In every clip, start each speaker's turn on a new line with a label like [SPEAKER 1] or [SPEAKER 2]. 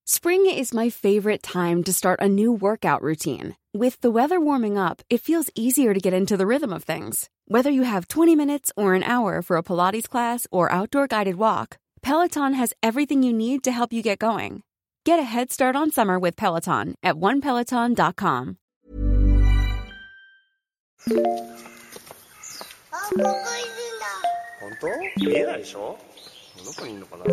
[SPEAKER 1] Spring is my favorite time to start a new workout routine. With the weather warming up, it feels easier to get into the rhythm of things. Whether you have 20 minutes or an hour for a Pilates class or outdoor guided walk, Peloton has everything you need to help you get going. Get a head start on summer with Peloton at onepeloton.com.
[SPEAKER 2] 本当？見えないでしょ？どこにいるのかな？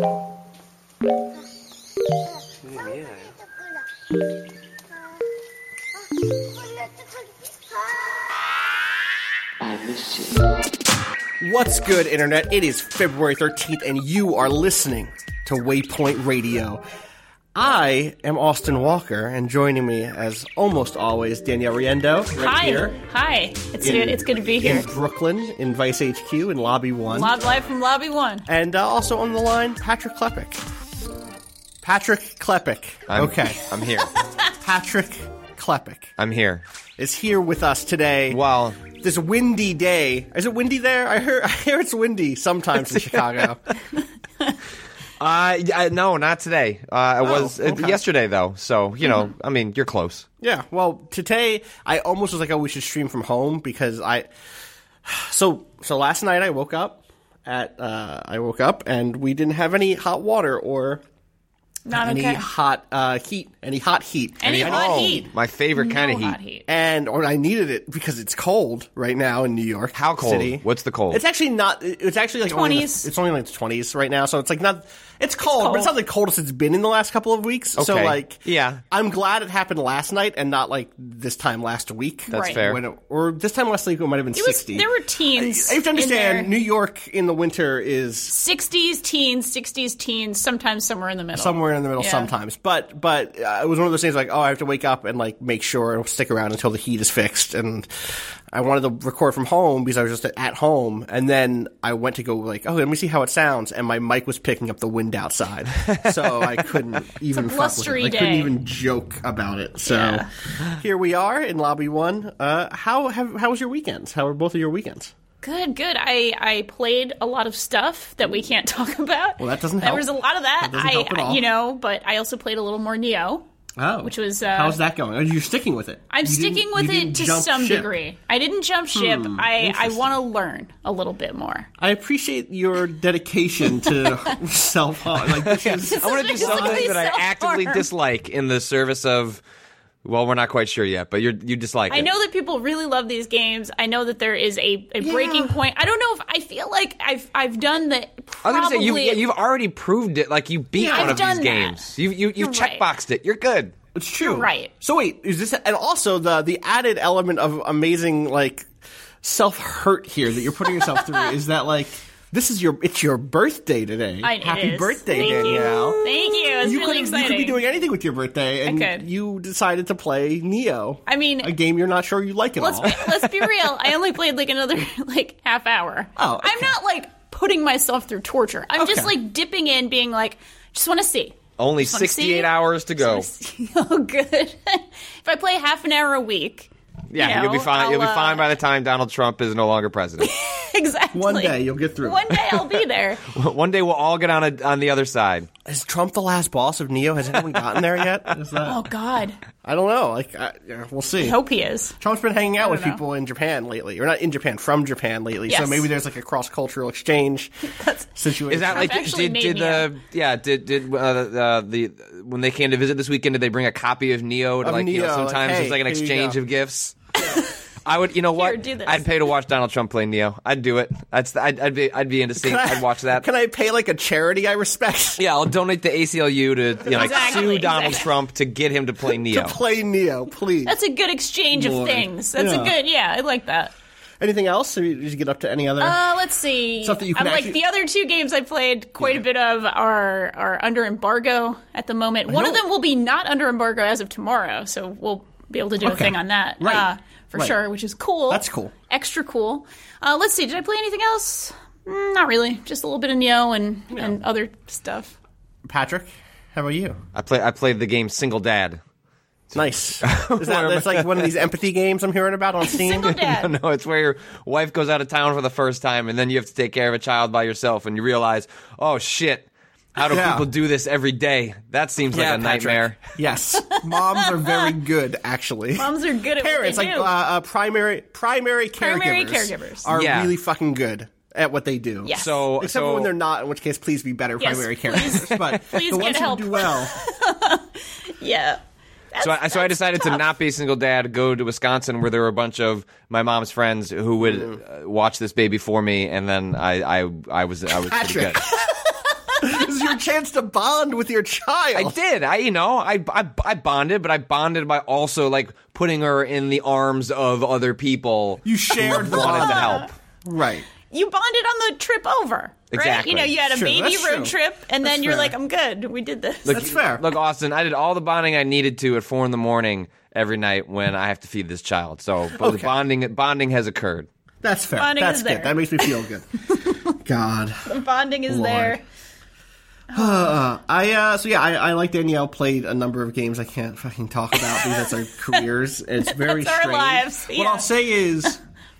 [SPEAKER 2] 見えないよ。What's good, Internet? It is February 13th, and you are listening to Waypoint Radio. I am Austin Walker, and joining me, as almost always, Danielle Riendo. Right here.
[SPEAKER 3] Hi. It's good to be here.
[SPEAKER 2] In Brooklyn, in Vice HQ, in Lobby 1.
[SPEAKER 3] Live from Lobby 1.
[SPEAKER 2] And also on the line, Patrick Klepek. Patrick Klepek. Okay.
[SPEAKER 4] I'm here.
[SPEAKER 2] Patrick Klepek.
[SPEAKER 4] I'm here.
[SPEAKER 2] Is here with us today.
[SPEAKER 4] Well,
[SPEAKER 2] this windy day. Is it windy there? I hear it's windy sometimes in Chicago.
[SPEAKER 4] No, not today. It was yesterday, though. So, you know, I mean, you're close.
[SPEAKER 2] Yeah, well, today, I almost was like, oh, we should stream from home because So last night I woke up and we didn't have any hot water or any hot heat. Any hot heat.
[SPEAKER 4] My favorite kind of heat.
[SPEAKER 2] Or I needed it because it's cold right now in New York.
[SPEAKER 4] How cold?
[SPEAKER 2] City.
[SPEAKER 4] What's the cold?
[SPEAKER 2] It's actually not. It's actually like
[SPEAKER 3] 20s.
[SPEAKER 2] It's only like the 20s right now, so it's like not. It's cold, but it's not the coldest it's been in the last couple of weeks.
[SPEAKER 4] Okay.
[SPEAKER 2] So like,
[SPEAKER 4] yeah,
[SPEAKER 2] I'm glad it happened last night and not like this time last week.
[SPEAKER 4] That's fair.
[SPEAKER 2] Or this time last week it might have been 60.
[SPEAKER 3] There were teens.
[SPEAKER 2] I have to understand. New York in the winter is
[SPEAKER 3] 60s teens, sometimes somewhere in the middle.
[SPEAKER 2] Sometimes. But it was one of those things like, oh, I have to wake up and like make sure and stick around until the heat is fixed. And I wanted to record from home because I was just at home. And then I went to go like, oh, let me see how it sounds. And my mic was picking up the wind outside. So I couldn't even fuck with it. I couldn't even joke about it. So Here we are in Lobby 1. How was your weekend? How were both of your weekends?
[SPEAKER 3] Good. I played a lot of stuff that we can't talk about.
[SPEAKER 2] Well, that doesn't help.
[SPEAKER 3] There was a lot of that.
[SPEAKER 2] That doesn't help at all.
[SPEAKER 3] But I also played a little more Neo.
[SPEAKER 2] Oh.
[SPEAKER 3] Which was...
[SPEAKER 2] how's that going? Are you sticking with it?
[SPEAKER 3] I'm sticking with it to some degree. I didn't jump ship. I want to learn a little bit more.
[SPEAKER 2] I appreciate your dedication to self-harm. Like,
[SPEAKER 4] I want to do something that I actively dislike in the service of... Well, we're not quite sure yet, but you dislike it.
[SPEAKER 3] I know that people really love these games. I know that there is a breaking point. I don't know if I feel like I've done the.
[SPEAKER 4] I was going to say you've already proved it. Like you beat one of these games. You've checkboxed it. You're good.
[SPEAKER 2] It's true.
[SPEAKER 3] You're right.
[SPEAKER 2] So wait, is this and also the added element of amazing like self-hurt here that you're putting yourself through is that like. It's your birthday today. Happy birthday, Danielle.
[SPEAKER 3] Thank you. It's really exciting.
[SPEAKER 2] You could be doing anything with your birthday, and you decided to play Neo.
[SPEAKER 3] I mean,
[SPEAKER 2] a game you're not sure you like at all.
[SPEAKER 3] Let's be real. I only played like another half hour.
[SPEAKER 2] Oh, okay.
[SPEAKER 3] I'm not like putting myself through torture. I'm just like dipping in, being like, just want to see.
[SPEAKER 4] Only 68 hours to go.
[SPEAKER 3] Oh, good. If I play half an hour a week.
[SPEAKER 4] Yeah, you'll be fine. You'll be fine by the time Donald Trump is no longer president.
[SPEAKER 3] Exactly.
[SPEAKER 2] One day you'll get through.
[SPEAKER 3] One day I'll be there.
[SPEAKER 4] One day we'll all get on the other side.
[SPEAKER 2] Is Trump the last boss of Neo? Has anyone gotten there yet?
[SPEAKER 3] Oh God.
[SPEAKER 2] I don't know. We'll see.
[SPEAKER 3] I hope he is.
[SPEAKER 2] Trump's been hanging out with people in Japan lately, or not in Japan, from Japan lately.
[SPEAKER 3] Yes.
[SPEAKER 2] So maybe there's like a cross-cultural exchange situation.
[SPEAKER 4] Is that like when they came to visit this weekend? Did they bring a copy of Neo? Sometimes it's like an exchange of gifts. I would, you know what?
[SPEAKER 3] Here,
[SPEAKER 4] I'd pay to watch Donald Trump play Neo. I'd do it. I'd be into seeing. I'd watch that.
[SPEAKER 2] Can I pay like a charity I respect?
[SPEAKER 4] Yeah, I'll donate the ACLU to sue Donald Trump to get him to play Neo.
[SPEAKER 2] To play Neo, please.
[SPEAKER 3] That's a good exchange of things. That's a good. Yeah, I like that.
[SPEAKER 2] Anything else? Or did you get up to any other?
[SPEAKER 3] Let's see.
[SPEAKER 2] Stuff that you can
[SPEAKER 3] like the other two games I played quite a bit of are under embargo at the moment. One of them will be not under embargo as of tomorrow, so we'll be able to do a thing on that.
[SPEAKER 2] Right.
[SPEAKER 3] For sure, which is cool.
[SPEAKER 2] That's cool.
[SPEAKER 3] Extra cool. Let's see, did I play anything else? Not really. Just a little bit of Neo and other stuff.
[SPEAKER 2] Patrick, how about you?
[SPEAKER 4] I played the game Single Dad.
[SPEAKER 2] Nice. It's like one of these empathy games I'm hearing about on Steam?
[SPEAKER 3] Single Dad.
[SPEAKER 4] No, it's where your wife goes out of town for the first time, and then you have to take care of a child by yourself, and you realize, oh, shit. How do people do this every day? That seems like a nightmare.
[SPEAKER 2] Yes. Moms are very good, actually.
[SPEAKER 3] Moms are good at
[SPEAKER 2] Parents,
[SPEAKER 3] what they do.
[SPEAKER 2] Like primary caregivers are really fucking good at what they do.
[SPEAKER 3] Yes.
[SPEAKER 2] Except for when they're not, in which case, please be better primary caregivers. But
[SPEAKER 3] please
[SPEAKER 2] the ones who do well.
[SPEAKER 3] Yeah.
[SPEAKER 4] So I decided to not be a single dad, go to Wisconsin where there were a bunch of my mom's friends who would watch this baby for me, and then I was pretty good.
[SPEAKER 2] This is your chance to bond with your child.
[SPEAKER 4] I did. I bonded, but I bonded by also like putting her in the arms of other people.
[SPEAKER 2] You shared the
[SPEAKER 4] wanted
[SPEAKER 2] bond.
[SPEAKER 4] to help.
[SPEAKER 2] Right.
[SPEAKER 3] You bonded on the trip over, right?
[SPEAKER 4] Exactly.
[SPEAKER 3] You had a baby road trip, and then you're like, I'm good. We did this.
[SPEAKER 2] That's fair.
[SPEAKER 4] Look, Austin, I did all the bonding I needed to at 4 a.m. every night when I have to feed this child. So bonding has occurred.
[SPEAKER 2] That's fair.
[SPEAKER 3] Bonding
[SPEAKER 2] That's
[SPEAKER 3] is
[SPEAKER 2] good.
[SPEAKER 3] there.
[SPEAKER 2] That makes me feel good. God.
[SPEAKER 3] The bonding is there.
[SPEAKER 2] I like Danielle played a number of games I can't fucking talk about because that's our careers. It's very
[SPEAKER 3] that's
[SPEAKER 2] strange.
[SPEAKER 3] Our lives. Yeah.
[SPEAKER 2] What I'll say is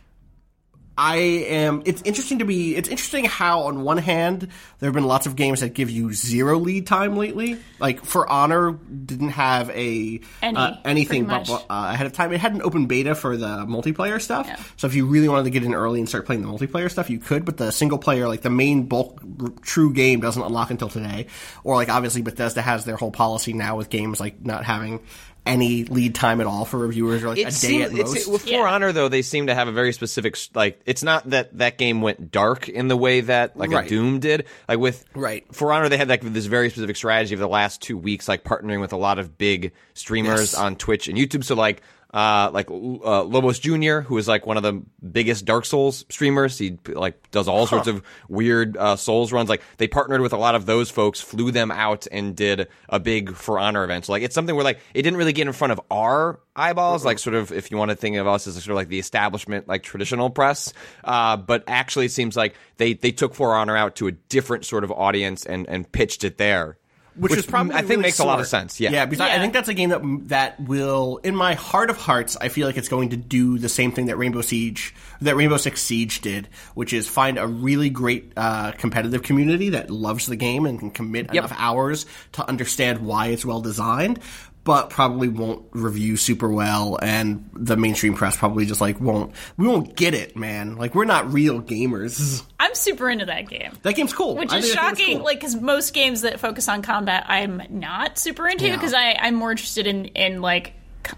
[SPEAKER 2] it's interesting how on one hand there have been lots of games that give you 0 lead time lately. Like For Honor didn't have anything but ahead of time. It had an open beta for the multiplayer stuff. Yeah. So if you really wanted to get in early and start playing the multiplayer stuff, you could, but the single player, like the main bulk true game doesn't unlock until today. Or like obviously Bethesda has their whole policy now with games like not having any lead time at all for reviewers, or like a day at most.
[SPEAKER 4] With For Honor, though, they seem to have a very specific, like, it's not that game went dark in the way that, like, a Doom did. Like, with For Honor, they had, like, this very specific strategy of the last 2 weeks, like, partnering with a lot of big streamers on Twitch and YouTube. So, like Lobos Jr., who is like one of the biggest Dark Souls streamers. He like does all sorts of weird Souls runs. Like they partnered with a lot of those folks, flew them out, and did a big For Honor event. So like it's something where like it didn't really get in front of our eyeballs, like sort of if you want to think of us as sort of like the establishment, like traditional press. But actually, it seems like they took For Honor out to a different sort of audience and pitched it there.
[SPEAKER 2] Which is probably
[SPEAKER 4] I think
[SPEAKER 2] really
[SPEAKER 4] makes
[SPEAKER 2] smart.
[SPEAKER 4] a lot of sense.
[SPEAKER 2] Yeah, because I think that's a game that will, in my heart of hearts, I feel like it's going to do the same thing that Rainbow Six Siege did, which is find a really great competitive community that loves the game and can commit enough hours to understand why it's well designed, but probably won't review super well, and the mainstream press probably just like we won't get it, man. Like we're not real gamers.
[SPEAKER 3] I'm super into that game.
[SPEAKER 2] That game's cool.
[SPEAKER 3] Which is shocking, cool. Like, because most games that focus on combat, I'm not super into, because I'm more interested in like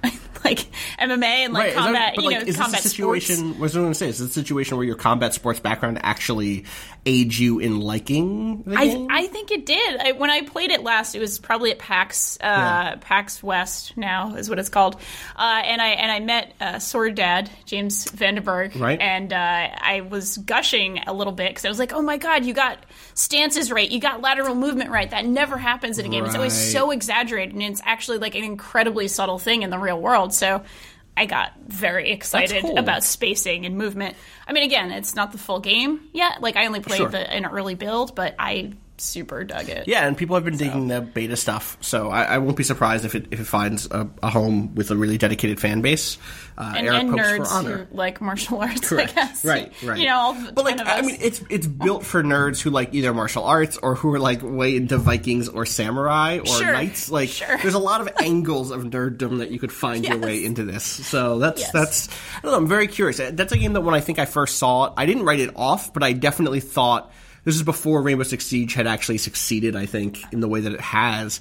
[SPEAKER 3] MMA and like combat, combat
[SPEAKER 2] situation,
[SPEAKER 3] sports.
[SPEAKER 2] What was I going to say? Is this a situation where your combat sports background actually aids you in liking the game?
[SPEAKER 3] I think it did. When I played it last, it was probably at PAX PAX West now is what it's called, and I met Sword Dad James Vandenberg,
[SPEAKER 2] right?
[SPEAKER 3] And I was gushing a little bit because I was like, oh my god, you got stances right, you got lateral movement right. That never happens in a game. Right. It's always so exaggerated, and it's actually like an incredibly subtle thing in the real world. So I got very excited about spacing and movement. I mean, again, it's not the full game yet. Like, I only played an early build, but I super dug it.
[SPEAKER 2] Yeah, and people have been digging the beta stuff, so I won't be surprised if it finds a home with a really dedicated fan base.
[SPEAKER 3] And nerds who like martial arts,
[SPEAKER 2] correct.
[SPEAKER 3] I guess.
[SPEAKER 2] Right.
[SPEAKER 3] You know, all
[SPEAKER 2] but like, I mean, it's built for nerds who like either martial arts or who are like way into Vikings or samurai or knights. Like, there's a lot of angles of nerddom that you could find your way into this. So that's I don't know, I'm very curious. That's a game that when I think I first saw it, I didn't write it off, but I definitely thought. This is before Rainbow Six Siege had actually succeeded, I think, in the way that it has.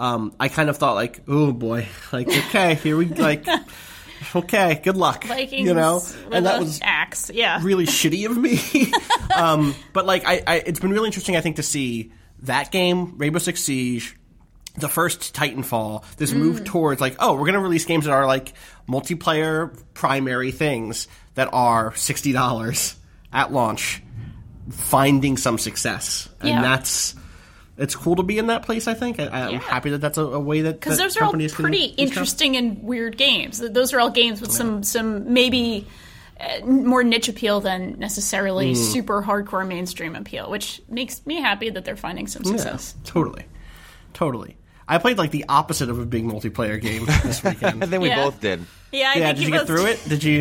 [SPEAKER 2] I kind of thought, like, oh boy, like, okay, here we, like, okay, good luck.
[SPEAKER 3] Vikings,
[SPEAKER 2] you know? And that was
[SPEAKER 3] axe,
[SPEAKER 2] really shitty of me. But, like, it's been really interesting, I think, to see that game, Rainbow Six Siege, the first Titanfall, this move towards, like, oh, we're going to release games that are, like, multiplayer primary things that are $60 at launch. Finding some success, and it's cool to be in that place. I think I'm happy that that's a way that
[SPEAKER 3] because those are all pretty interesting and weird games. Those are all games with some maybe more niche appeal than necessarily super hardcore mainstream appeal, which makes me happy that they're finding some success.
[SPEAKER 2] Yeah, totally. I played like the opposite of a big multiplayer game this weekend.
[SPEAKER 4] I think we both did.
[SPEAKER 3] Yeah,
[SPEAKER 2] did you get through it? Did you?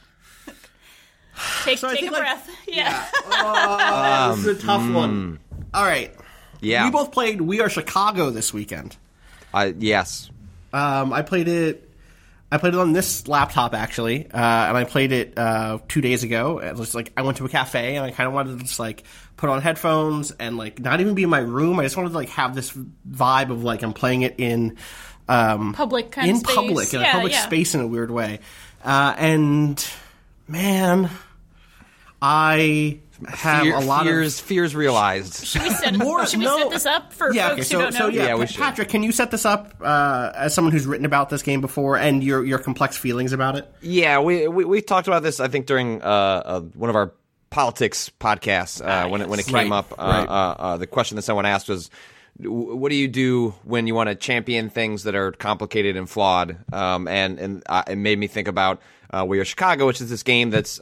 [SPEAKER 3] Take a breath. Yeah.
[SPEAKER 2] This is a tough one. All right.
[SPEAKER 4] Yeah.
[SPEAKER 2] We both played We Are Chicago this weekend.
[SPEAKER 4] Yes.
[SPEAKER 2] I played it on this laptop, actually, and I played it 2 days ago. It was like I went to a cafe, and I kind of wanted to just, like, put on headphones and, like, not even be in my room. I just wanted to, like, have this vibe of, like, I'm playing it in
[SPEAKER 3] public kind of space.
[SPEAKER 2] In a public space in a weird way. And, man, I have a lot of
[SPEAKER 4] fears realized.
[SPEAKER 3] Should we set this up for folks who don't know?
[SPEAKER 2] We should. Patrick, can you set this up as someone who's written about this game before and your complex feelings about it?
[SPEAKER 4] Yeah, we talked about this, I think, during one of our politics podcasts when it came up. The question that someone asked was, what do you do when you want to champion things that are complicated and flawed? And it made me think about We Are Chicago, which is this game that's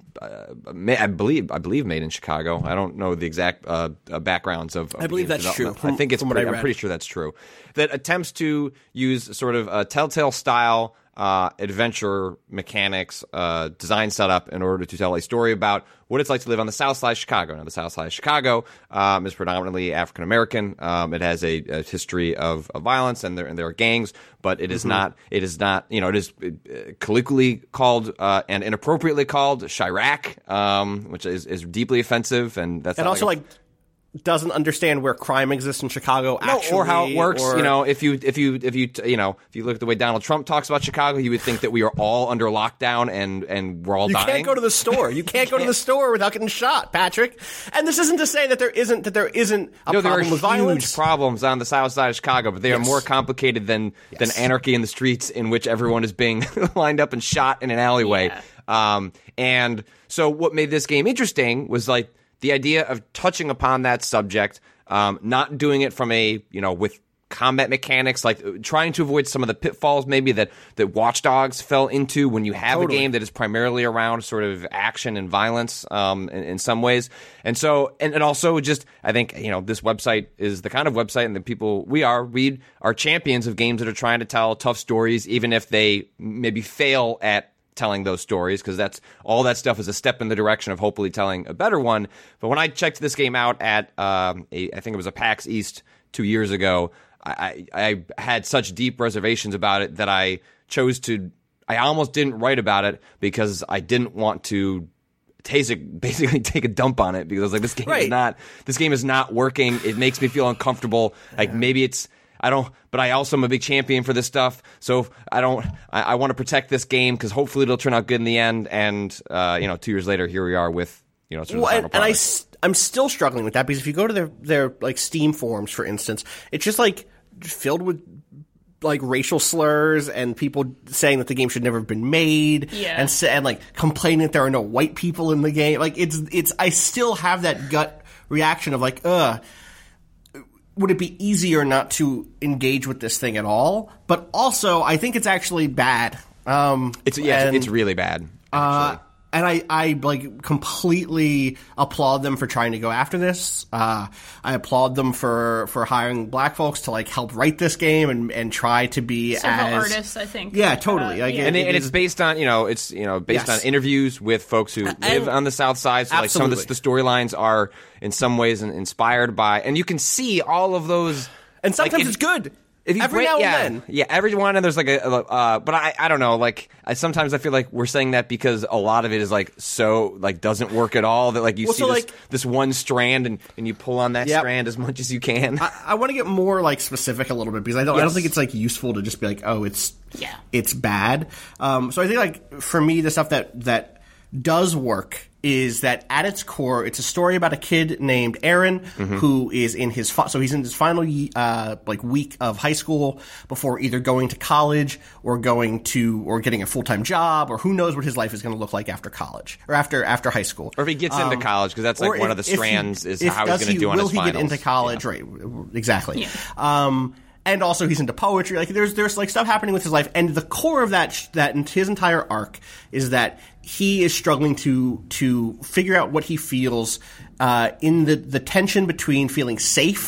[SPEAKER 4] I believe made in Chicago. I don't know the exact backgrounds of
[SPEAKER 2] I believe that's true.
[SPEAKER 4] I think it's. I'm pretty sure that's true. That attempts to use sort of a Telltale style adventure mechanics, design setup in order to tell a story about what it's like to live on the South Side of Chicago. Now, the South Side of Chicago is predominantly African American. It has a history of violence, and there are gangs, but it is not. It is not. You know, it is colloquially called and inappropriately called Chirac, which is deeply offensive, and that's
[SPEAKER 2] also like doesn't understand where crime exists in Chicago, actually,
[SPEAKER 4] or how it works. You know, if you look at the way Donald Trump talks about Chicago, you would think that we are all under lockdown and we're all dying.
[SPEAKER 2] You can't go to the store. You can't go to the store without getting shot, Patrick. And this isn't to say that there isn't a problem with violence.
[SPEAKER 4] There are huge problems on the South Side of Chicago, but they are more complicated than anarchy in the streets in which everyone is being lined up and shot in an alleyway. Yeah. And so what made this game interesting was like the idea of touching upon that subject, not doing it from with combat mechanics, like trying to avoid some of the pitfalls maybe that Watch Dogs fell into when you have a game that is primarily around sort of action and violence in some ways. And so, and also just, I think, this website is the kind of website and the people we are champions of games that are trying to tell tough stories, even if they maybe fail at telling those stories, because that's all that stuff is a step in the direction of hopefully telling a better one. But when I checked this game out at I think it was a PAX East 2 years ago, I had such deep reservations about it that I almost didn't write about it because I didn't want to basically take a dump on it, because I was like, this game is not working. It makes me feel uncomfortable. Like maybe but I also am a big champion for this stuff. So I want to protect this game because hopefully it'll turn out good in the end. And 2 years later, here we are with sort of the final product.
[SPEAKER 2] I'm still struggling with that, because if you go to their like Steam forums, for instance, it's just like filled with like racial slurs and people saying that the game should never have been made, and like complaining that there are no white people in the game. Like it's I still have that gut reaction of like, would it be easier not to engage with this thing at all? But also, I think it's actually bad.
[SPEAKER 4] It's really bad.
[SPEAKER 2] And I like completely applaud them for trying to go after this. I applaud them for hiring black folks to like help write this game and try to be
[SPEAKER 3] several artists, I think.
[SPEAKER 2] Yeah, totally.
[SPEAKER 3] It's
[SPEAKER 4] based on on interviews with folks who live on the South Side. So like some of the storylines are in some ways inspired by, and you can see all of those.
[SPEAKER 2] And sometimes it's good. Every now and then.
[SPEAKER 4] Yeah, every one, and there's like but I don't know, like, sometimes I feel like we're saying that because a lot of it is like so, like, doesn't work at all, that like you see this one strand and you pull on that strand as much as you can.
[SPEAKER 2] I want to get more like specific a little bit, because I don't think it's like useful to just be like, oh, it's bad. So I think like for me, the stuff that does work is that at its core, it's a story about a kid named Aaron who is in his he's in his final week of high school before either going to college or getting a full-time job, or who knows what his life is going to look like after college or after high school,
[SPEAKER 4] or if he gets into college, because that's like one of the strands is how he's going to do on his finals. Will he get into
[SPEAKER 2] college? Right, exactly. Yeah. And also he's into poetry. Like there's like stuff happening with his life, and the core of that his entire arc is that he is struggling to figure out what he feels in the tension between feeling safe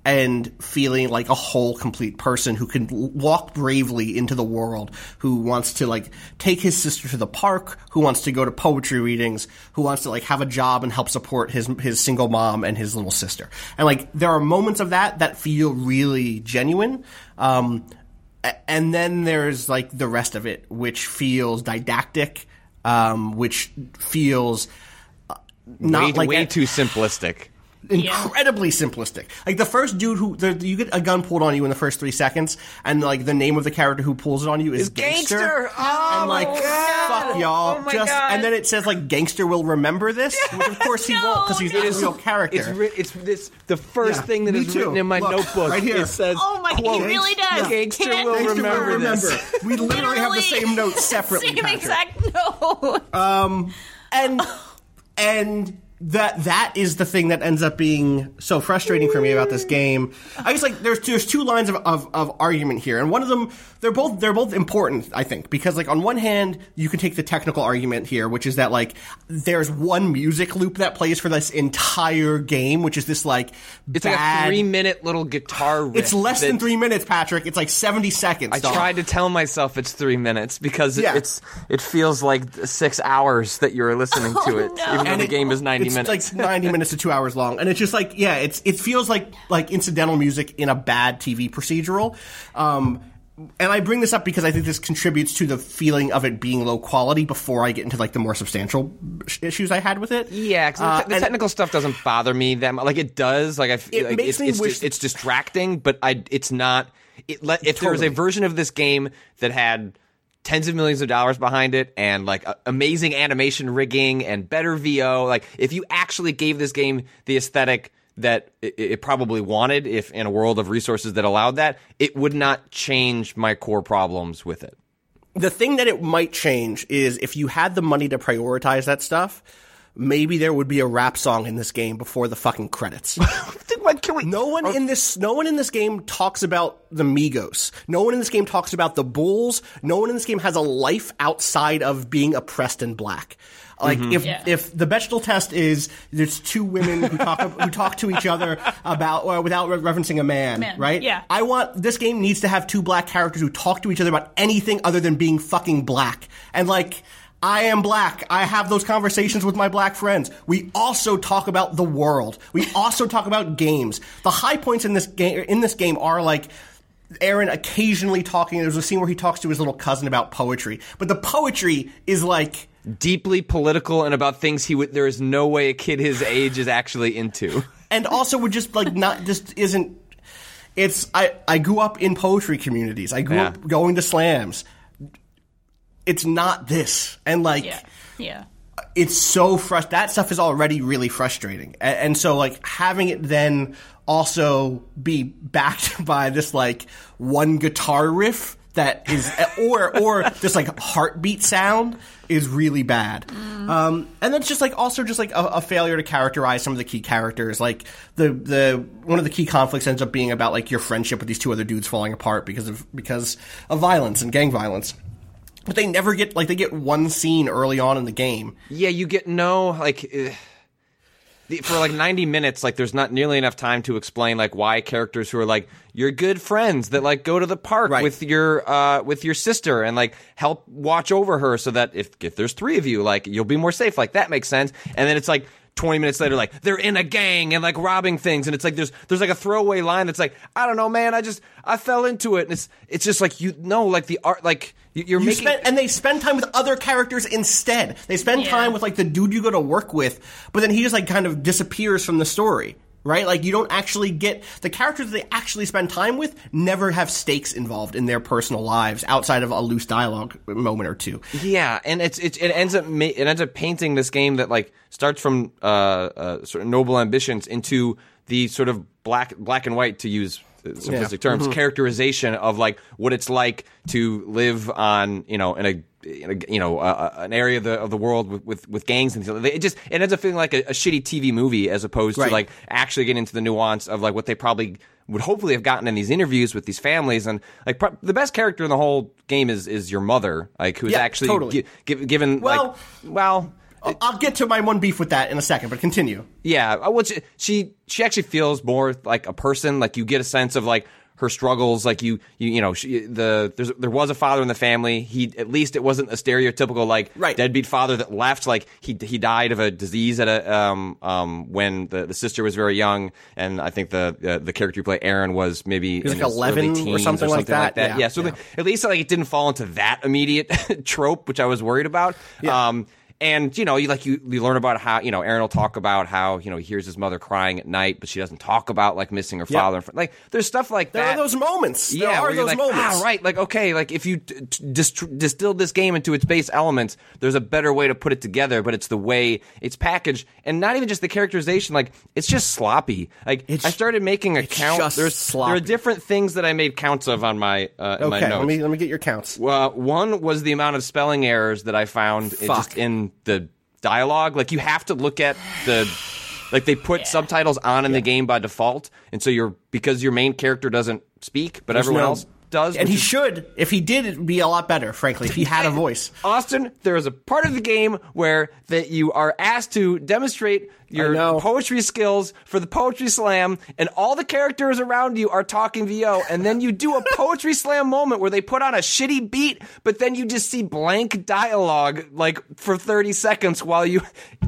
[SPEAKER 2] and feeling like a whole, complete person who can walk bravely into the world, who wants to like take his sister to the park, who wants to go to poetry readings, who wants to like have a job and help support his single mom and his little sister. And like there are moments of that feel really genuine. And then there's like the rest of it, which feels didactic, which feels
[SPEAKER 4] way too simplistic.
[SPEAKER 2] Incredibly simplistic. Like the first dude you get a gun pulled on you in the first 3 seconds, and like the name of the character who pulls it on you is Gangster.
[SPEAKER 4] Oh,
[SPEAKER 2] and like, fuck y'all. And then it says like Gangster will remember this, which of course he won't because he's not a real character.
[SPEAKER 4] It's the first thing that is written in my notebook.
[SPEAKER 2] Right here.
[SPEAKER 4] It says,
[SPEAKER 3] "Oh my god, he really does."
[SPEAKER 4] Gangster will remember this.
[SPEAKER 2] We literally have the same note separately.
[SPEAKER 3] Same exact note.
[SPEAKER 2] And that is the thing that ends up being so frustrating for me about this game. I guess like there's two lines of argument here, and one of them they're both important, I think, because like on one hand you can take the technical argument here, which is that like there's one music loop that plays for this entire game, which is this like
[SPEAKER 4] it's like a 3-minute little guitar riff.
[SPEAKER 2] It's less than 3 minutes, Patrick. It's like 70 seconds.
[SPEAKER 4] I tried to tell myself it's 3 minutes because it feels like 6 hours that you're listening to it, even though the game is 90 minutes.
[SPEAKER 2] It's like 90 minutes to 2 hours long, and it's just like it feels like incidental music in a bad TV procedural. And I bring this up because I think this contributes to the feeling of it being low quality before I get into like the more substantial issues I had with it.
[SPEAKER 4] Yeah, because the technical stuff doesn't bother me that much. Like it does. Like I feel like it's distracting, but it's not. If there was a version of this game that had tens of millions of dollars behind it and like amazing animation rigging and better VO, like if you actually gave this game the aesthetic that it probably wanted, if in a world of resources that allowed that, it would not change my core problems with it.
[SPEAKER 2] The thing that it might change is if you had the money to prioritize that stuff, maybe there would be a rap song in this game before the fucking credits. No one in this game talks about the Migos. No one in this game talks about the Bulls. No one in this game has a life outside of being oppressed and black. Like if the Bechdel test is there's two women who talk to each other about without referencing a man, right?
[SPEAKER 3] Yeah.
[SPEAKER 2] I want this game needs to have two black characters who talk to each other about anything other than being fucking black. And like I am black. I have those conversations with my black friends. We also talk about the world. We also talk about games. The high points in this game are like Aaron occasionally talking. There's a scene where he talks to his little cousin about poetry, but the poetry is like
[SPEAKER 4] deeply political and about things there is no way a kid his age is actually into.
[SPEAKER 2] And also would just like not just isn't. It's I grew up in poetry communities. I grew up going to slams. It's not this. And like, it's so that stuff is already really frustrating. And so like having it then also be backed by this like one guitar riff that is, or this like heartbeat sound is really bad. And then it's just like also just like a failure to characterize some of the key characters. Like the one of the key conflicts ends up being about like your friendship with these two other dudes falling apart because of violence and gang violence. But they never get, like, they get one scene early on in the game.
[SPEAKER 4] Yeah, you get no, like, for, like, 90 minutes, like, there's not nearly enough time to explain, like, why characters who are, like, your good friends that, like, go to the park with your sister and, like, help watch over her so that if there's three of you, like, you'll be more safe. Like, that makes sense. And then it's, like, 20 minutes later, like, they're in a gang and, like, robbing things. And it's, like, there's like, a throwaway line that's, like, I don't know, man, I fell into it. And it's just, like, like, the art, like,
[SPEAKER 2] and they spend time with other characters instead. They spend time with, like, the dude you go to work with, but then he just, like, kind of disappears from the story, right? Like, you don't actually get the characters they actually spend time with never have stakes involved in their personal lives outside of a loose dialogue moment or two.
[SPEAKER 4] Yeah, and it ends up painting this game that, like, starts from sort of noble ambitions into the sort of black and white, to use simplistic terms, characterization of like what it's like to live on, in an area of the world with gangs and things. It ends up feeling like a shitty TV movie as opposed to like actually getting into the nuance of like what they probably would hopefully have gotten in these interviews with these families. And like the best character in the whole game is your mother, like who's actually given
[SPEAKER 2] I'll get to my one beef with that in a second, but continue.
[SPEAKER 4] Yeah, well, she actually feels more like a person. Like, you get a sense of, like, her struggles. Like, there was a father in the family. At least it wasn't a stereotypical, like, deadbeat father that left. Like, he died of a disease at when the sister was very young, and I think the character you play, Aaron, was maybe
[SPEAKER 2] like 11 or something like that.
[SPEAKER 4] Yeah. So at least, like, it didn't fall into that immediate trope, which I was worried about. Yeah. And, you learn about how, Aaron will talk about how, he hears his mother crying at night, but she doesn't talk about, like, missing her father. Like, there's stuff like that.
[SPEAKER 2] There are those moments. There are those moments.
[SPEAKER 4] Right. Like, okay, like, if you distilled this game into its base elements, there's a better way to put it together, but it's the way it's packaged. And not even just the characterization, like, it's just sloppy. Like, I started making a count. There are different things that I made counts of on my in my notes.
[SPEAKER 2] Let me get your counts.
[SPEAKER 4] One was the amount of spelling errors that I found just in the dialogue. Like, you have to look at they put subtitles on in the game by default, and so because your main character doesn't speak, but everyone else does.
[SPEAKER 2] And he should. If he did, it'd be a lot better, frankly, if he had a voice.
[SPEAKER 4] Austin, there is a part of the game where that you are asked to demonstrate your poetry skills for the poetry slam, and all the characters around you are talking VO, and then you do a poetry slam moment where they put on a shitty beat, but then you just see blank dialogue, like, for 30 seconds while you...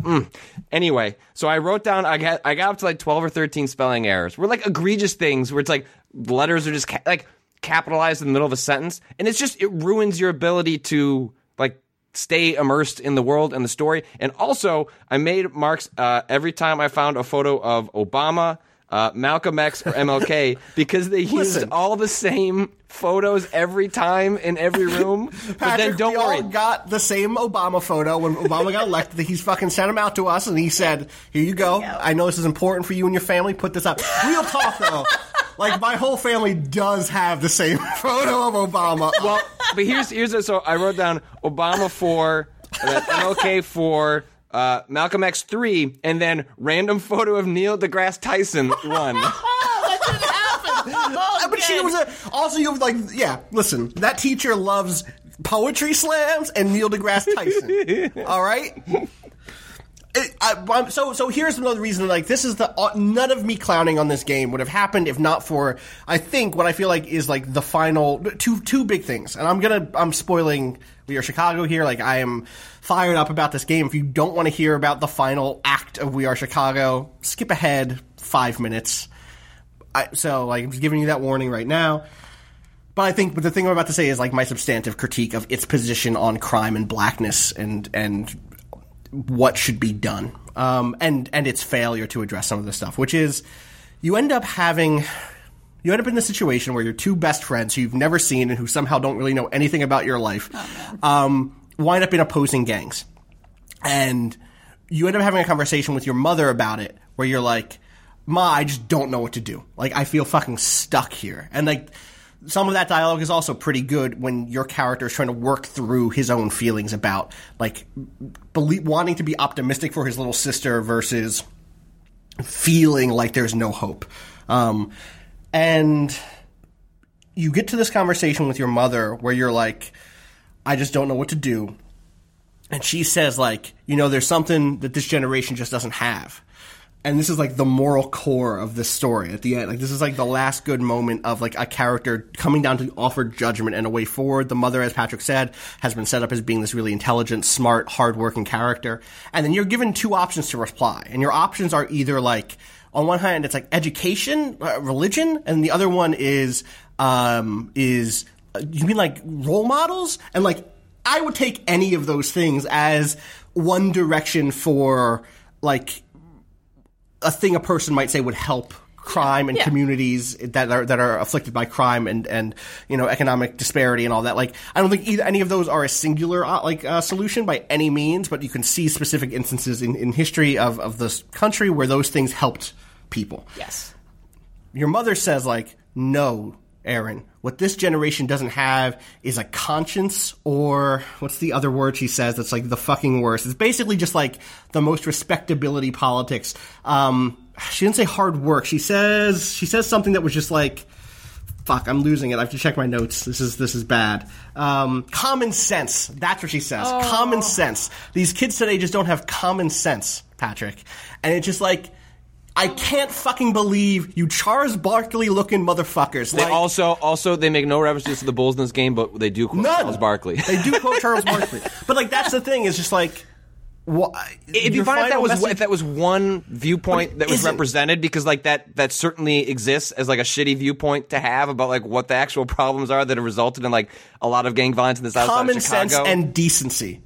[SPEAKER 4] Anyway, so I wrote down, I got up to, like, 12 or 13 spelling errors. Were, like, egregious things where it's, like, letters are just, capitalized in the middle of a sentence, and it ruins your ability to, like, stay immersed in the world and the story. And also, I made marks every time I found a photo of Obama, Malcolm X, or MLK, because they used all the same photos every time in every room.
[SPEAKER 2] Patrick,
[SPEAKER 4] but then don't worry.
[SPEAKER 2] We all got the same Obama photo when Obama got elected. He's fucking sent them out to us, and he said, "Here you go. I know this is important for you and your family. Put this up." Real talk, though. Like, my whole family does have the same photo of Obama.
[SPEAKER 4] Well, but here's so I wrote down Obama 4, MLK 4, Malcolm X 3, and then random photo of Neil deGrasse Tyson 1.
[SPEAKER 3] That didn't happen.
[SPEAKER 2] But she was you have, like, listen, that teacher loves poetry slams and Neil deGrasse Tyson. All right? So here's another reason, like, this is none of me clowning on this game would have happened if not for, I think, what I feel like is, like, the final two big things. And I'm spoiling We Are Chicago here. Like, I am fired up about this game. If you don't want to hear about the final act of We Are Chicago, skip ahead 5 minutes. I'm just giving you that warning right now. But the thing I'm about to say is, like, my substantive critique of its position on crime and blackness and what should be done, and its failure to address some of this stuff, which is you end up in the situation where your two best friends who you've never seen and who somehow don't really know anything about your life wind up in opposing gangs. And you end up having a conversation with your mother about it where you're like, "Ma, I just don't know what to do. Like, I feel fucking stuck here." And, like, some of that dialogue is also pretty good when your character is trying to work through his own feelings about, like, wanting to be optimistic for his little sister versus feeling like there's no hope. And you get to this conversation with your mother where you're like, "I just don't know what to do." And she says, like, "There's something that this generation just doesn't have." And this is, like, the moral core of this story at the end. Like, this is, like, the last good moment of, like, a character coming down to offer judgment and a way forward. The mother, as Patrick said, has been set up as being this really intelligent, smart, hardworking character. And then you're given two options to reply. And your options are either, like, on one hand, it's, like, education, religion, and the other one is you mean, like, role models? And, like, I would take any of those things as one direction for, like, a thing a person might say would help crime and communities that are afflicted by crime and economic disparity and all that. Like, I don't think any of those are a singular solution by any means, but you can see specific instances in history of this country where those things helped people.
[SPEAKER 3] Yes.
[SPEAKER 2] Your mother says, like, "No, Aaron, what this generation doesn't have is a conscience," or what's the other word she says that's, like, the fucking worst. It's basically just, like, the most respectability politics. She didn't say hard work. She says something that was just, like, Fuck, I'm losing it. I have to check my notes. This is bad. Common sense. That's what she says. Oh. Common sense. These kids today just don't have common sense, Patrick. And it's just like, I can't fucking believe you Charles Barkley-looking motherfuckers.
[SPEAKER 4] They also they make no references to the Bulls in this game, but they do quote Charles Barkley.
[SPEAKER 2] They do quote Charles Barkley. But, like, that's the thing, is just like,
[SPEAKER 4] it'd be fine if that was one viewpoint that was represented, because like that certainly exists as like a shitty viewpoint to have about like what the actual problems are that have resulted in like a lot of gang violence in the south side of Chicago.
[SPEAKER 2] Common sense and decency,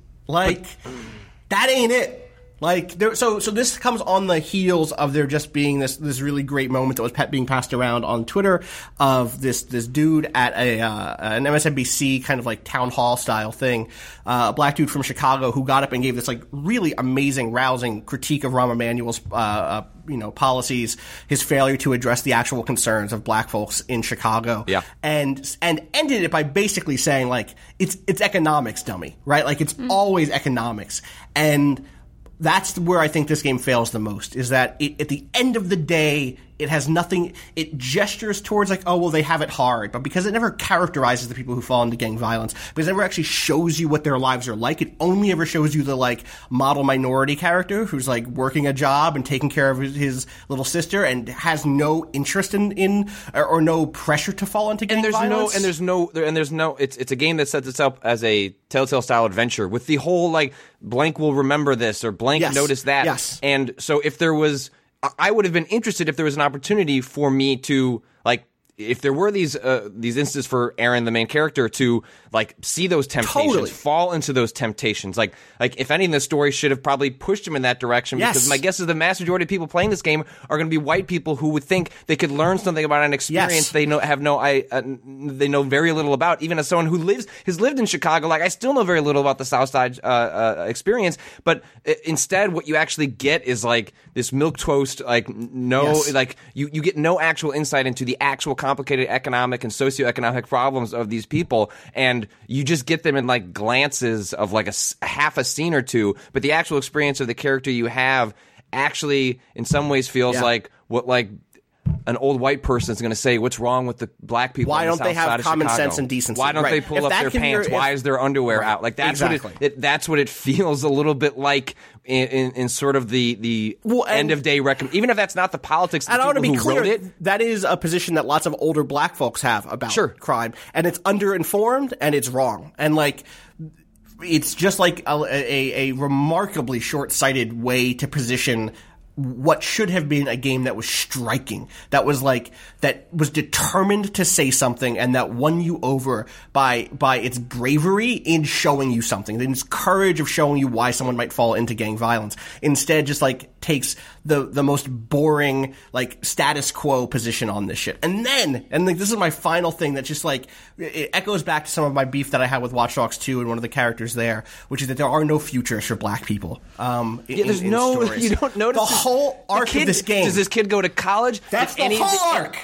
[SPEAKER 2] that ain't it. Like, so this comes on the heels of there just being this really great moment that was being passed around on Twitter of this dude at an MSNBC kind of like town hall style thing, a black dude from Chicago who got up and gave this like really amazing, rousing critique of Rahm Emanuel's policies, his failure to address the actual concerns of black folks in Chicago.
[SPEAKER 4] Yeah.
[SPEAKER 2] And ended it by basically saying like it's economics, dummy, right? Like it's always economics. And that's where I think this game fails the most, is that at the end of the day, it has nothing, it gestures towards like, oh, well, they have it hard, but because it never characterizes the people who fall into gang violence, because it never actually shows you what their lives are like, it only ever shows you the like model minority character who's like working a job and taking care of his little sister and has no interest in or no pressure to fall into gang violence.
[SPEAKER 4] There's no, it's a game that sets itself as a Telltale style adventure with the whole like blank will remember this or blank notice that.
[SPEAKER 2] Yes.
[SPEAKER 4] And so if there was, I would have been interested if there was an opportunity for me to, like, if there were these instances for Aaron, the main character, to like see those temptations, fall into those temptations. Like if anything, the story should have probably pushed him in that direction.
[SPEAKER 2] Yes.
[SPEAKER 4] Because my guess is the vast majority of people playing this game are going to be white people who would think they could learn something about an experience they know they know very little about. Even as someone who has lived in Chicago, like I still know very little about the South Side experience. But instead, what you actually get is like this milquetoast, like like you get no actual insight into the actual complicated economic and socioeconomic problems of these people, and you just get them in like glances of like a half a scene or two, but the actual experience of the character you have actually in some ways feels like what like an old white person is going to say, what's wrong with the black people?
[SPEAKER 2] Why
[SPEAKER 4] don't
[SPEAKER 2] they have common sense and decency?
[SPEAKER 4] Why don't they pull up their pants? Why is their underwear out? Like that's that's what it feels a little bit like in sort of the end of day even if that's not the politics.
[SPEAKER 2] And I want to be clear, that is a position that lots of older black folks have about crime, and it's underinformed and it's wrong, and like it's just like a remarkably short-sighted way to position what should have been a game that was striking, that was determined to say something, and that won you over by its bravery in showing you something, its courage of showing you why someone might fall into gang violence. Instead, just like takes the most boring like status quo position on this shit. And like this is my final thing that just like it echoes back to some of my beef that I had with Watch Dogs 2 and one of the characters there, which is that there are no futures for black people.
[SPEAKER 4] There's no stories. You don't notice
[SPEAKER 2] the whole arc of this game.
[SPEAKER 4] Does this kid go to college?
[SPEAKER 2] That's the whole arc.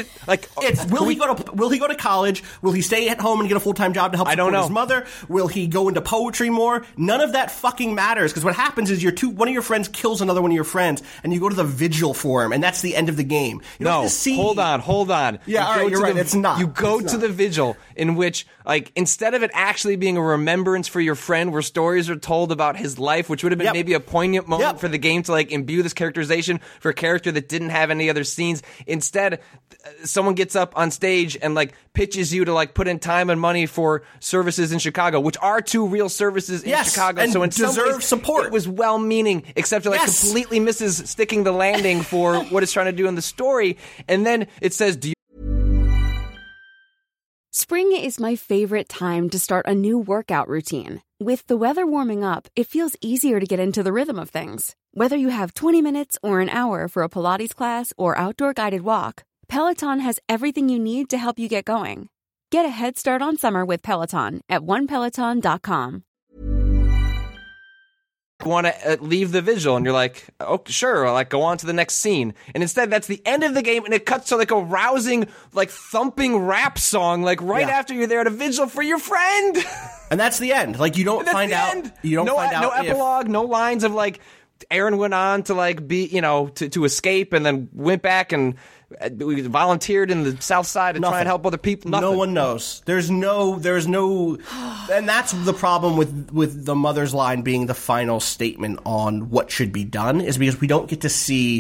[SPEAKER 2] Will he go to college? Will he stay at home and get a full-time job to help support his mother? Will he go into poetry more? None of that fucking matters, because what happens is one of your friends kills another one of your friends, and you go to the vigil for him, and that's the end of the game.
[SPEAKER 4] Hold on.
[SPEAKER 2] Yeah, you're right. It's not.
[SPEAKER 4] You go to the vigil, in which, like, instead of it actually being a remembrance for your friend, where stories are told about his life, which would have been maybe a poignant moment for the game to like imbue this characterization for a character that didn't have any other scenes. Instead, someone gets up on stage and like pitches you to like put in time and money for services in Chicago, which are two real services in Chicago.
[SPEAKER 2] And
[SPEAKER 4] so in
[SPEAKER 2] deserve
[SPEAKER 4] some ways,
[SPEAKER 2] support.
[SPEAKER 4] It was well-meaning, except it like completely misses sticking the landing for what it's trying to do in the story. And then it says,
[SPEAKER 1] Spring is my favorite time to start a new workout routine. With the weather warming up, it feels easier to get into the rhythm of things. Whether you have 20 minutes or an hour for a Pilates class or outdoor guided walk, Peloton has everything you need to help you get going. Get a head start on summer with Peloton at onepeloton.com.
[SPEAKER 4] Want to leave the vigil, and you're like, oh sure, I'll like go on to the next scene, and instead that's the end of the game, and it cuts to like a rousing, like thumping rap song, like after you're there at a vigil for your friend,
[SPEAKER 2] and that's the end. Like you don't find out. You don't find out.
[SPEAKER 4] No epilogue, no lines of like Aaron went on to like be, to escape and then went back and we volunteered in the South Side to try and help other people. Nothing.
[SPEAKER 2] No one knows. There's no, and that's the problem with the mother's line being the final statement on what should be done, is because we don't get to see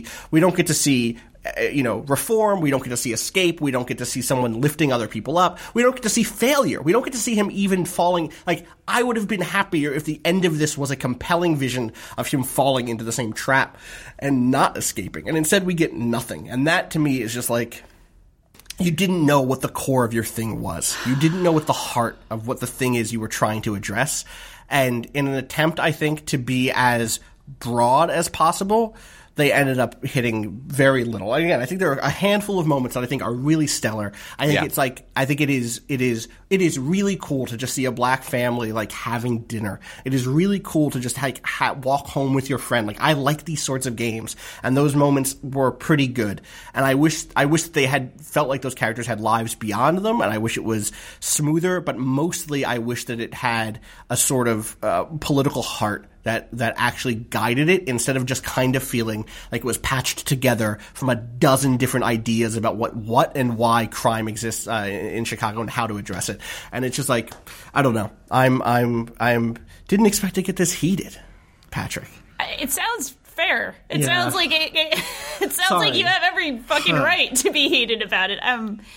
[SPEAKER 2] reform. We don't get to see escape. We don't get to see someone lifting other people up. We don't get to see failure. We don't get to see him even falling. Like, I would have been happier if the end of this was a compelling vision of him falling into the same trap and not escaping. And instead we get nothing. And that to me is just like, you didn't know what the core of your thing was. You didn't know what the heart of what the thing is you were trying to address. And in an attempt, I think, to be as broad as possible, they ended up hitting very little. Again, I think there are a handful of moments that I think are really stellar. I think it is really cool to just see a black family like having dinner. It is really cool to just like walk home with your friend. Like, I like these sorts of games, and those moments were pretty good. And I wish they had felt like those characters had lives beyond them, and I wish it was smoother. But mostly, I wish that it had a sort of political heart that actually guided it, instead of just kind of feeling like it was patched together from a dozen different ideas about what and why crime exists in Chicago and how to address it. And it's just like, I don't know. I'm didn't expect to get this heated, Patrick.
[SPEAKER 3] It sounds fair. It sounds like it sounds like you have every fucking right to be heated about it.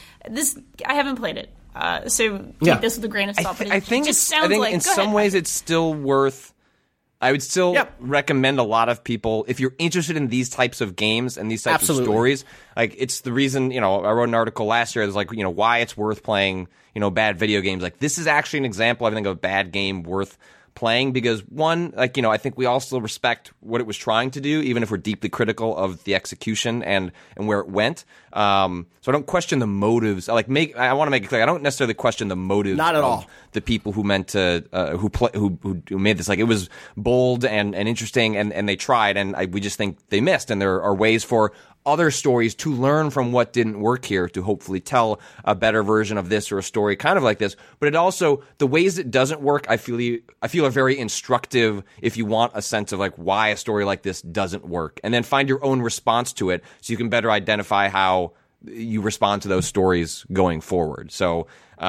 [SPEAKER 3] I haven't played it, so take this with a grain of salt.
[SPEAKER 4] I think in some ways it's still worth. I would still recommend a lot of people, if you're interested in these types of games and these types of stories, like, it's the reason, I wrote an article last year that's like, why it's worth playing, bad video games. Like, this is actually an example, I think, of a bad game worth playing, because one, like, I think we all still respect what it was trying to do, even if we're deeply critical of the execution and where it went. So I don't question the motives. I want to make it clear, I don't necessarily question the motives.
[SPEAKER 2] Not at all.
[SPEAKER 4] The people who meant to, who made this. Like, it was bold and interesting, and they tried, and we just think they missed. And there are ways for other stories to learn from what didn't work here, to hopefully tell a better version of this, or a story kind of like this. But it also, the ways it doesn't work, I feel are very instructive if you want a sense of like why a story like this doesn't work, and then find your own response to it, so you can better identify how you respond to those stories going forward. So,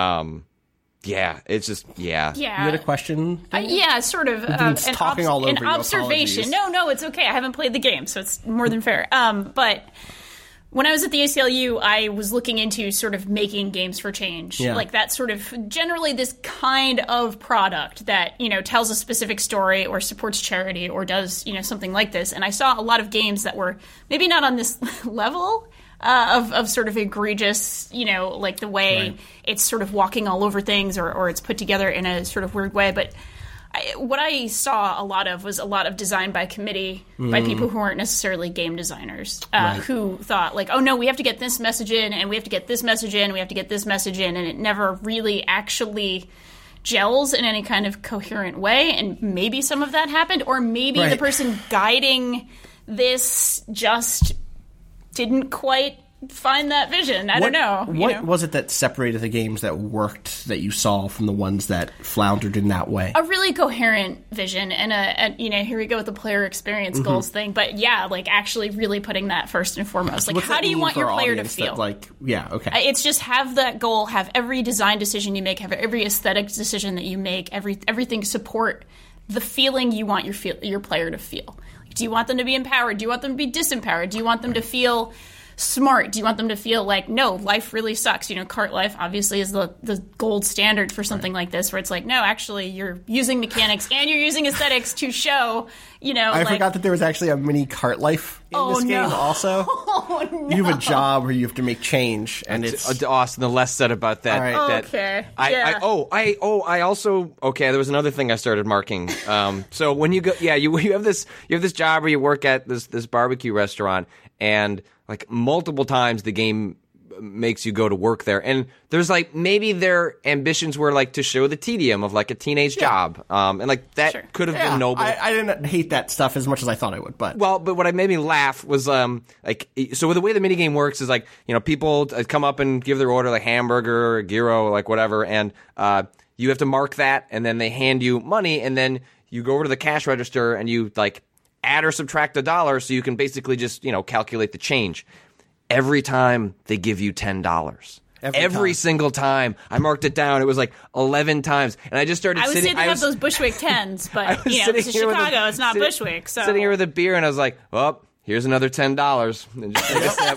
[SPEAKER 4] it's just, yeah.
[SPEAKER 2] You had a question?
[SPEAKER 3] Sort of.
[SPEAKER 2] Talking all over
[SPEAKER 3] an observation. No, it's okay. I haven't played the game, so it's more than fair. But when I was at the ACLU, I was looking into sort of making games for change. Yeah. Like, that sort of, generally this kind of product that, tells a specific story or supports charity or does, something like this. And I saw a lot of games that were maybe not on this level of sort of egregious, like the way it's sort of walking all over things, or it's put together in a sort of weird way. But what I saw a lot of was a lot of design by committee by people who aren't necessarily game designers, who thought like, oh no, we have to get this message in, and we have to get this message in, we have to get this message in, and it never really actually gels in any kind of coherent way. And maybe some of that happened, or maybe the person guiding this just didn't quite find that vision. I don't know.
[SPEAKER 2] What was it that separated the games that worked, that you saw, from the ones that floundered in that way?
[SPEAKER 3] A really coherent vision, and here we go with the player experience goals thing. But like actually really putting that first and foremost. Like, how do you want your player to feel? It's just have that goal, have every design decision you make, have every aesthetic decision that you make, everything support the feeling you want your player to feel. Do you want them to be empowered? Do you want them to be disempowered? Do you want them to feel smart? Do you want them to feel like, no, life really sucks? Cart life obviously is the gold standard for something like this, where it's like, no, actually, you're using mechanics and you're using aesthetics to show, I
[SPEAKER 2] forgot that there was actually a mini Cart Life in this game also.
[SPEAKER 3] Oh, no.
[SPEAKER 2] You have a job where you have to make change, and it's...
[SPEAKER 4] Austin, the less said about that...
[SPEAKER 2] All right.
[SPEAKER 3] Okay.
[SPEAKER 4] I also... Okay, there was another thing I started marking. So when you go... Yeah, you have this job where you work at this barbecue restaurant, and like multiple times the game makes you go to work there, and there's like, maybe their ambitions were like to show the tedium of like a teenage job, and like that could have been noble.
[SPEAKER 2] I didn't hate that stuff as much as I thought I would, but
[SPEAKER 4] what made me laugh was like, so the way the minigame works is like, people come up and give their order, like hamburger or gyro, like whatever, and you have to mark that, and then they hand you money, and then you go over to the cash register and you like add or subtract $1 so you can basically just, calculate the change. Every time they give you $10. Every single time. I marked it down. It was like 11 times. And I just started
[SPEAKER 3] sitting. I would say they have those Bushwick 10s, but, this is Chicago. It's not Bushwick. So.
[SPEAKER 4] Sitting here with a beer, and I was like, well, here's another $10. And just take a step.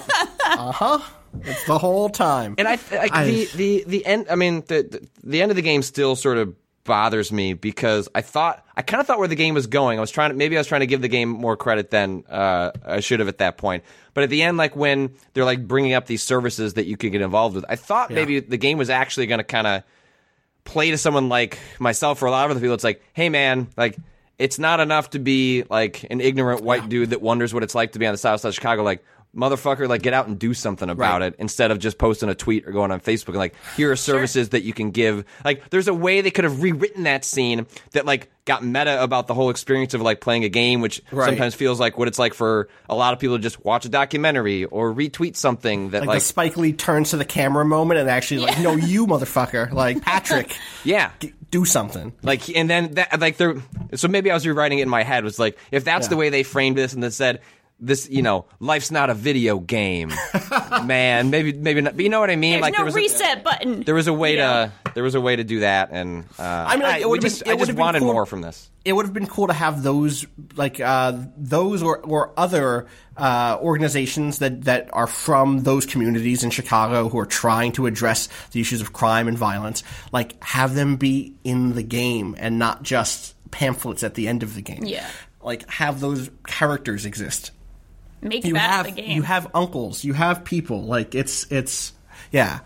[SPEAKER 2] It's the whole time.
[SPEAKER 4] And the end, the end of the game still sort of bothers me because I kind of thought where the game was going. I was trying to give the game more credit than I should have at that point. But at the end, like when they're like bringing up these services that you could get involved with, I thought maybe the game was actually going to kind of play to someone like myself or a lot of other people. It's like, hey man, like it's not enough to be like an ignorant white dude that wonders what it's like to be on the south side of Chicago. Like, motherfucker, like get out and do something about it instead of just posting a tweet or going on Facebook and like, here are services that you can give. Like, there's a way they could have rewritten that scene that like got meta about the whole experience of like playing a game, which sometimes feels like what it's like for a lot of people to just watch a documentary or retweet something that
[SPEAKER 2] like the Spike Lee turns to the camera moment and actually like, no, you motherfucker, like Patrick, do something.
[SPEAKER 4] Like, and then that like so maybe I was rewriting it in my head was like, if that's the way they framed this and they said, this, life's not a video game, man. Maybe not. But you know what I mean?
[SPEAKER 3] There's
[SPEAKER 4] like
[SPEAKER 3] no
[SPEAKER 4] there was
[SPEAKER 3] reset button.
[SPEAKER 4] There was a way to do that, and I just wanted more from this.
[SPEAKER 2] It would have been cool to have those, like those or other organizations that are from those communities in Chicago who are trying to address the issues of crime and violence. Like have them be in the game and not just pamphlets at the end of the game.
[SPEAKER 3] Yeah.
[SPEAKER 2] Like have those characters exist.
[SPEAKER 3] Make that the game.
[SPEAKER 2] You have uncles. You have people. Like it's Tim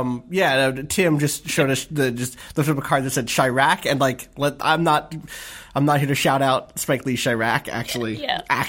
[SPEAKER 2] just showed us just lifted up a card that said Chirac, and like I'm not here to shout out Spike Lee Chirac. Actually,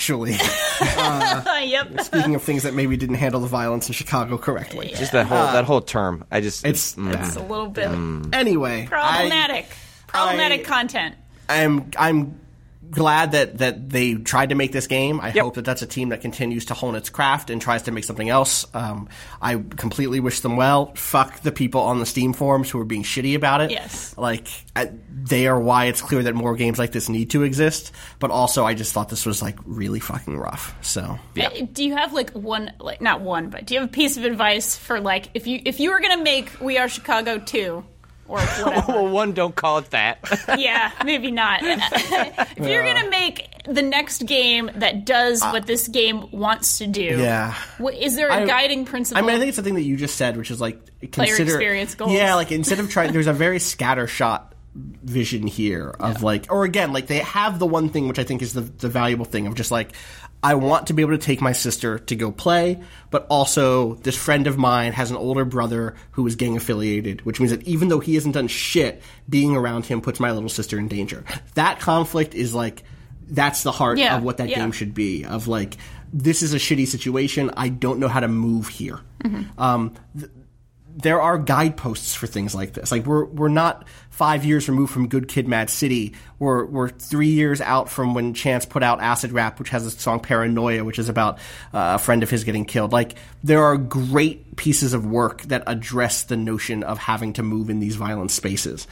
[SPEAKER 3] yep.
[SPEAKER 2] Speaking of things that maybe didn't handle the violence in Chicago correctly,
[SPEAKER 4] just that whole term.
[SPEAKER 3] It's a little bit
[SPEAKER 2] anyway
[SPEAKER 3] problematic content.
[SPEAKER 2] I'm glad that they tried to make this game. I hope that that's a team that continues to hone its craft and tries to make something else. I completely wish them well. Fuck the people on the Steam forums who are being shitty about it.
[SPEAKER 3] Yes.
[SPEAKER 2] Like, they are why it's clear that more games like this need to exist. But also, I just thought this was, like, really fucking rough. So, yeah.
[SPEAKER 3] Do you have, like, not one, but do you have a piece of advice for, like, if you were going to make We Are Chicago 2... or whatever.
[SPEAKER 4] Well, one, don't call it that.
[SPEAKER 3] Yeah, maybe not. If you're going to make the next game that does what this game wants to do, is there a guiding principle?
[SPEAKER 2] I mean, I think it's the thing that you just said, which is like
[SPEAKER 3] player experience goals.
[SPEAKER 2] Yeah, like instead of trying, there's a very scattershot vision here of like, or again, like they have the one thing which I think is the valuable thing of just like, I want to be able to take my sister to go play, but also this friend of mine has an older brother who is gang affiliated, which means that even though he hasn't done shit, being around him puts my little sister in danger. That conflict is like, that's the heart of what that game should be, of like, this is a shitty situation, I don't know how to move here. Mm-hmm. There are guideposts for things like this. Like we're not 5 years removed from Good Kid, Mad City. We're 3 years out from when Chance put out Acid Rap, which has a song Paranoia, which is about a friend of his getting killed. Like there are great pieces of work that address the notion of having to move in these violent spaces.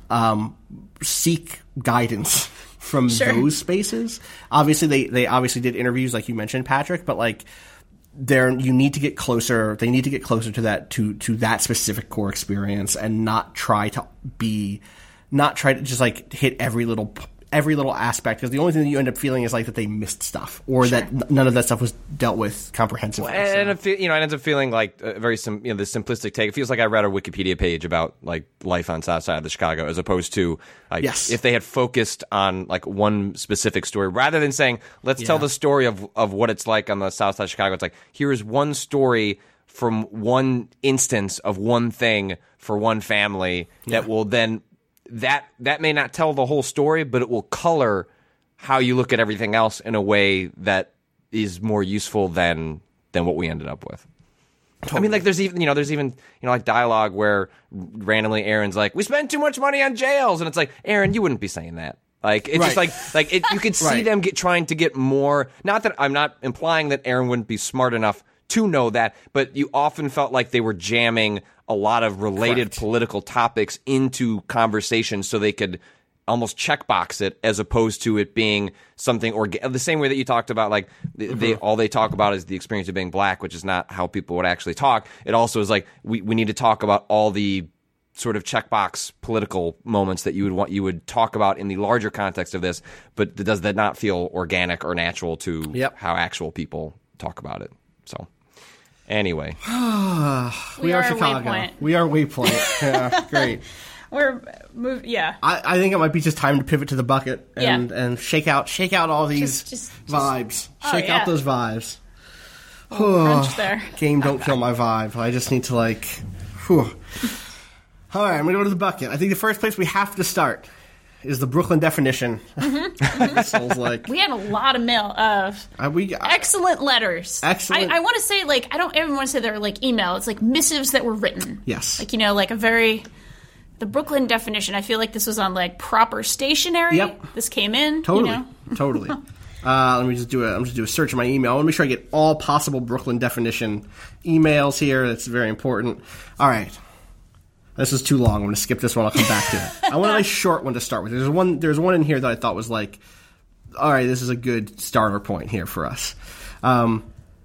[SPEAKER 2] Seek guidance from those spaces. Obviously, they obviously did interviews, like you mentioned, Patrick, but like. You need to get closer. They need to get closer to that specific core experience, and not try to just like hit every little aspect, because the only thing that you end up feeling is like that they missed stuff, or that none of that stuff was dealt with comprehensively.
[SPEAKER 4] And it ends up feeling like a very the simplistic take. It feels like I read a Wikipedia page about like life on South Side of the Chicago, as opposed to like if they had focused on like one specific story rather than saying let's tell the story of what it's like on the South Side of Chicago. It's like, here's one story from one instance of one thing for one family that will then. That may not tell the whole story, but it will color how you look at everything else in a way that is more useful than what we ended up with. Totally. I mean, like there's even like dialogue where randomly Aaron's like, "We spend too much money on jails," and it's like, Aaron, you wouldn't be saying that. Like it's just like you could see them trying to get more. Not that I'm not implying that Aaron wouldn't be smart enough to know that, but you often felt like they were jamming a lot of related political topics into conversation so they could almost checkbox it as opposed to it being something the same way that you talked about, like all they talk about is the experience of being black, which is not how people would actually talk. It also is like we need to talk about all the sort of checkbox political moments that you would talk about in the larger context of this, but does that not feel organic or natural to how actual people talk about it? So anyway,
[SPEAKER 2] we are Chicago. Waypoint. We are Waypoint. Yeah, great. I think it might be just time to pivot to the bucket and shake out all these vibes. Shake out those vibes.
[SPEAKER 3] Crunch there.
[SPEAKER 2] Game, don't kill my vibe. I just need to All right, I'm going to go to the bucket. I think the first place we have to start is the Brooklyn definition. Souls-like.
[SPEAKER 3] We had a lot of mail excellent letters.
[SPEAKER 2] Excellent.
[SPEAKER 3] I want to say, I don't ever want to say they're email. It's missives that were written.
[SPEAKER 2] Yes.
[SPEAKER 3] The Brooklyn definition, I feel like this was on proper stationery.
[SPEAKER 2] Yep.
[SPEAKER 3] This came in.
[SPEAKER 2] Totally. Totally. Let me just do a search of my email. I want to make sure I get all possible Brooklyn definition emails here. That's very important. All right. This is too long. I'm going to skip this one. I'll come back to it. I want a nice short one to start with. There's one in here that I thought was all right, this is a good starter point here for us. All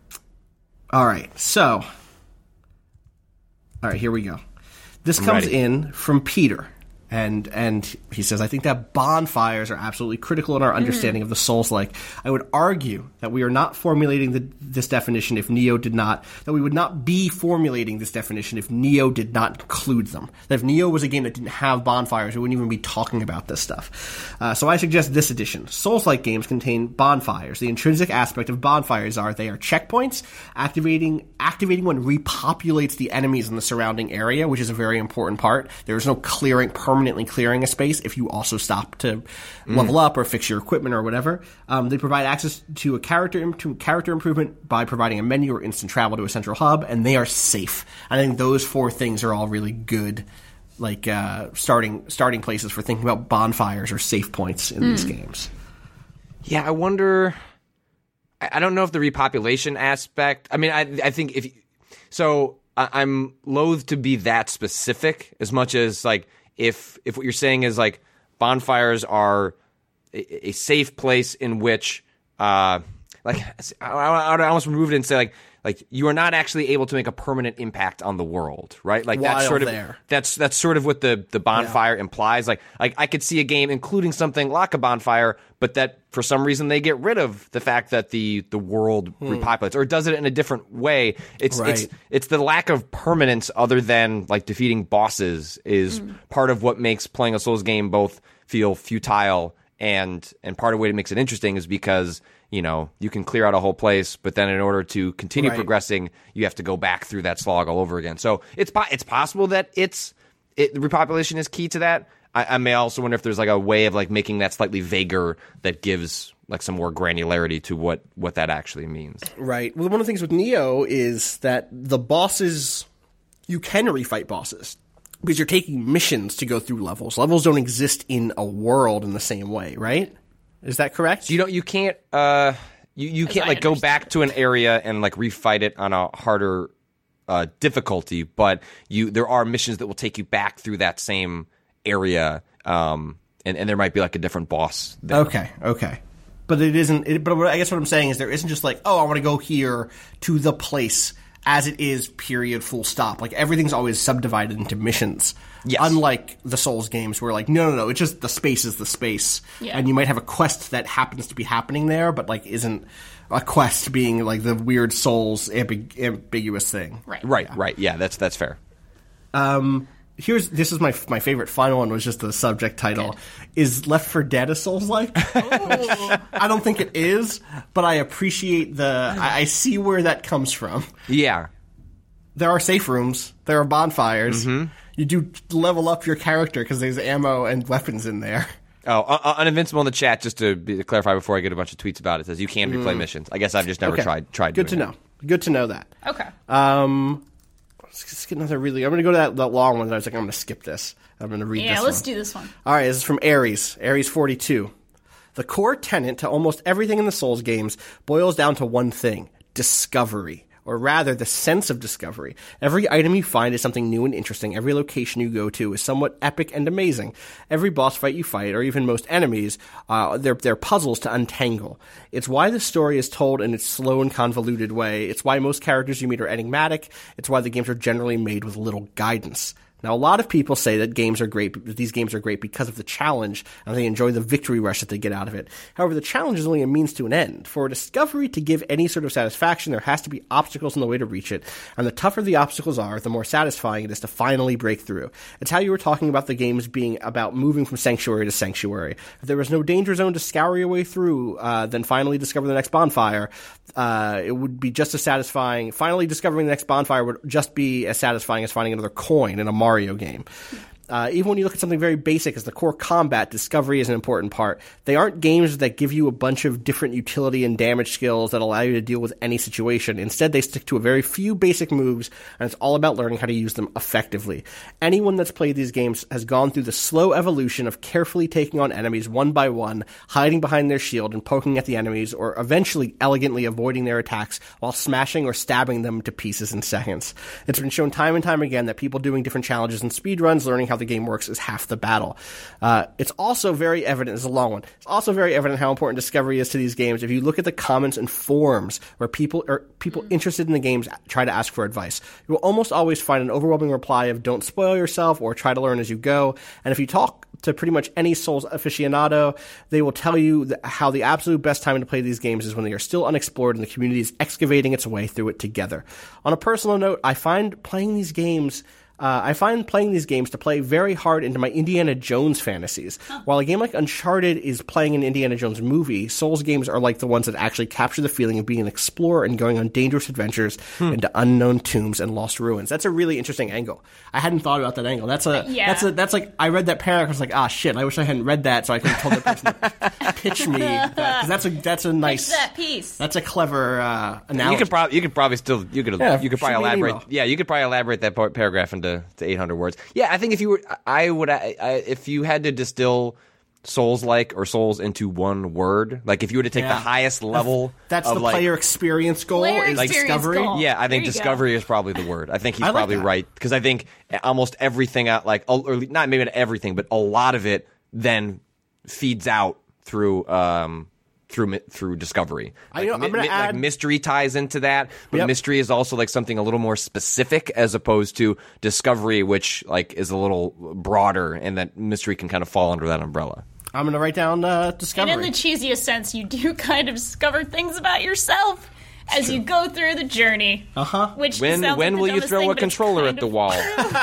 [SPEAKER 2] right. So, all right, here we go. This comes in from Peter, and he says, I think that bonfires are absolutely critical in our understanding of the Souls-like. I would argue that we are not formulating this definition if Nioh did not, that we would not be formulating this definition if Nioh did not include them. That if Nioh was a game that didn't have bonfires, we wouldn't even be talking about this stuff. So I suggest this edition. Souls-like games contain bonfires. The intrinsic aspect of bonfires they are checkpoints, activating one repopulates the enemies in the surrounding area, which is a very important part. There is no permanently clearing a space if you also stop to level up or fix your equipment or whatever. They provide access to character improvement by providing a menu or instant travel to a central hub, and they are safe. I think those four things are all really good, starting places for thinking about bonfires or safe points in these games.
[SPEAKER 4] Yeah, I wonder. I don't know if the repopulation aspect. I mean, I think I'm loath to be that specific as much as if what you're saying is bonfires are a safe place in which I almost remove it and say you are not actually able to make a permanent impact on the world, right? That's sort of there. That's sort of what the bonfire implies. I could see a game including something like a bonfire, but that for some reason they get rid of the fact that the world repopulates, or does it in a different way. It's the lack of permanence other than defeating bosses is part of what makes playing a Souls game both feel futile and part of the way it makes it interesting is because you can clear out a whole place, but then in order to continue progressing, you have to go back through that slog all over again. So it's possible that repopulation is key to that. I may also wonder if there's a way of making that slightly vaguer that gives some more granularity to what that actually means.
[SPEAKER 2] Right. Well, one of the things with Nioh is that the bosses, you can refight bosses because you're taking missions to go through levels. Levels don't exist in a world in the same way, right? Is that correct?
[SPEAKER 4] You can't you can't go back to an area and refight it on a harder difficulty, but there are missions that will take you back through that same area, and there might be a different boss there.
[SPEAKER 2] Okay. But it isn't. But I guess what I'm saying is there isn't just I want to go here to the place as it is. Period. Full stop. Everything's always subdivided into missions. Yes. Unlike the Souls games where no, it's just the space is the space. Yeah. And you might have a quest that happens to be happening there, but isn't a quest being the weird Souls ambiguous thing.
[SPEAKER 4] Right. Yeah, that's fair.
[SPEAKER 2] This is my favorite final one was just the subject title. Good. Is Left 4 Dead a Souls-like? I don't think it is, but I appreciate I see where that comes from.
[SPEAKER 4] Yeah.
[SPEAKER 2] There are safe rooms. There are bonfires. Mm-hmm. You do level up your character because there's ammo and weapons in there.
[SPEAKER 4] Oh, Uninvincible in the chat, just to clarify before I get a bunch of tweets about it, says you can replay missions. I guess I've just never tried
[SPEAKER 2] Good to know. Good to know that.
[SPEAKER 3] Okay.
[SPEAKER 2] Let's get another I'm going to go to that long one. I was I'm going to skip this. I'm going to read this one.
[SPEAKER 3] Yeah, let's do this one.
[SPEAKER 2] All right, this is from Ares 42. The core tenet to almost everything in the Souls games boils down to one thing: discovery. or rather the sense of discovery. Every item you find is something new and interesting. Every location you go to is somewhat epic and amazing. Every boss fight you fight, or even most enemies, they're puzzles to untangle. It's why the story is told in its slow and convoluted way. It's why most characters you meet are enigmatic. It's why the games are generally made with little guidance. Now, a lot of people say that these games are great because of the challenge, and they enjoy the victory rush that they get out of it. However, the challenge is only a means to an end. For a discovery to give any sort of satisfaction, there has to be obstacles in the way to reach it, and the tougher the obstacles are, the more satisfying it is to finally break through. It's how you were talking about the games being about moving from sanctuary to sanctuary. If there was no danger zone to scour your way through, then finally discover the next bonfire, it would be just as satisfying. Finally discovering the next bonfire would just be as satisfying as finding another coin in a Mario game. Even when you look at something very basic as the core combat, discovery is an important part. They aren't games that give you a bunch of different utility and damage skills that allow you to deal with any situation. Instead, they stick to a very few basic moves, and it's all about learning how to use them effectively. Anyone that's played these games has gone through the slow evolution of carefully taking on enemies one by one, hiding behind their shield and poking at the enemies, or eventually elegantly avoiding their attacks while smashing or stabbing them to pieces in seconds. It's been shown time and time again that people doing different challenges and speedruns, learning how the game works is half the battle. It's also very evident, it's a long one, it's also very evident how important discovery is to these games if you look at the comments and forums where people interested in the games try to ask for advice. You will almost always find an overwhelming reply of don't spoil yourself or try to learn as you go. And if you talk to pretty much any Souls aficionado, they will tell you how the absolute best time to play these games is when they are still unexplored and the community is excavating its way through it together. On a personal note, I find playing these games to play very hard into my Indiana Jones fantasies. While a game like Uncharted is playing an Indiana Jones movie, Souls games are like the ones that actually capture the feeling of being an explorer and going on dangerous adventures into unknown tombs and lost ruins. That's a really interesting angle. I hadn't thought about that angle. That's like, I read that paragraph, I was like, shit, I wish I hadn't read that so I could have told the person to pitch me that. 'Cause that's a nice,
[SPEAKER 3] that piece.
[SPEAKER 2] That's a clever, analogy.
[SPEAKER 4] You could probably elaborate that paragraph into to 800 words. Yeah, I think if you had to distill Souls-like or Souls into one word, like if you were to take the highest level,
[SPEAKER 2] that's the player experience goal, is discovery.
[SPEAKER 3] Goal.
[SPEAKER 4] Yeah, I think discovery is probably the word. I think he's probably right, because I think almost everything out, like, or not maybe not everything, but a lot of it then feeds out through discovery.
[SPEAKER 2] I'm going to add,
[SPEAKER 4] like, mystery ties into that, but mystery is also like something a little more specific as opposed to discovery, which like is a little broader, and that mystery can kind of fall under that umbrella.
[SPEAKER 2] I'm going to write down discovery.
[SPEAKER 3] And in the cheesiest sense, you do kind of discover things about yourself as you go through the journey. Which
[SPEAKER 4] when will you throw a controller at the wall?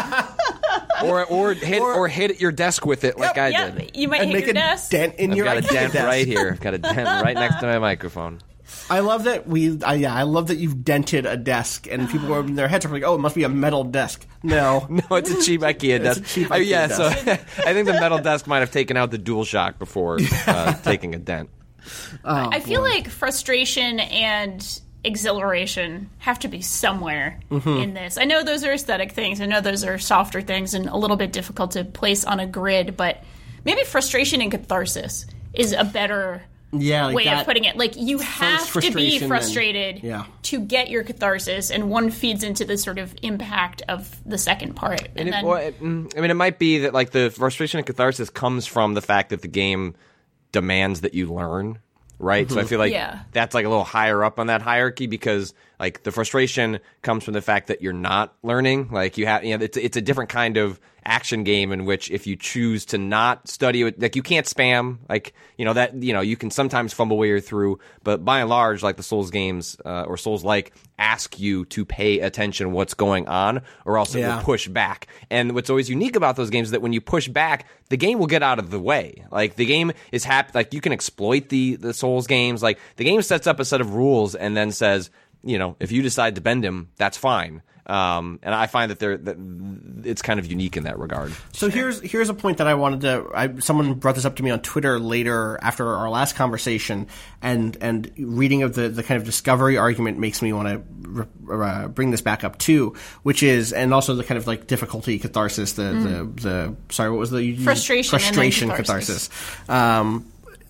[SPEAKER 4] or hit your desk with it like I did.
[SPEAKER 3] You might hit your desk.
[SPEAKER 2] Dent in your
[SPEAKER 4] I've got a dent right here. I've got a dent right next to my microphone.
[SPEAKER 2] I love that I love that you've dented a desk, and people are in their heads are like, "Oh, it must be a metal desk." No,
[SPEAKER 4] it's a cheap IKEA desk. So I think the metal desk might have taken out the DualShock before taking a dent.
[SPEAKER 3] I feel like frustration and exhilaration have to be somewhere in this. I know those are aesthetic things. I know those are softer things and a little bit difficult to place on a grid, but maybe frustration and catharsis is a better way of putting it. Like, you have to be frustrated to get your catharsis, and one feeds into the sort of impact of the second part.
[SPEAKER 4] It might be that, like, the frustration and catharsis comes from the fact that the game demands that you learn. Right? So I feel like that's like a little higher up on that hierarchy, because like the frustration comes from the fact that you're not learning. Like it's a different kind of action game in which if you choose to not study it, like you can't spam, like, you can sometimes fumble way through, but by and large, like the Souls games, or Souls-like, ask you to pay attention to what's going on, or else it will push back. And what's always unique about those games is that when you push back, the game will get out of the way. Like, the game is happy, like, you can exploit the Souls games. Like, the game sets up a set of rules and then says, if you decide to bend him, that's fine. And I find that it's kind of unique in that regard.
[SPEAKER 2] So here's a point that I wanted to. Someone brought this up to me on Twitter later after our last conversation, and reading of the kind of discovery argument makes me want to bring this back up too, which is, and also the kind of like difficulty, catharsis, the sorry, what was the
[SPEAKER 3] frustration
[SPEAKER 2] catharsis.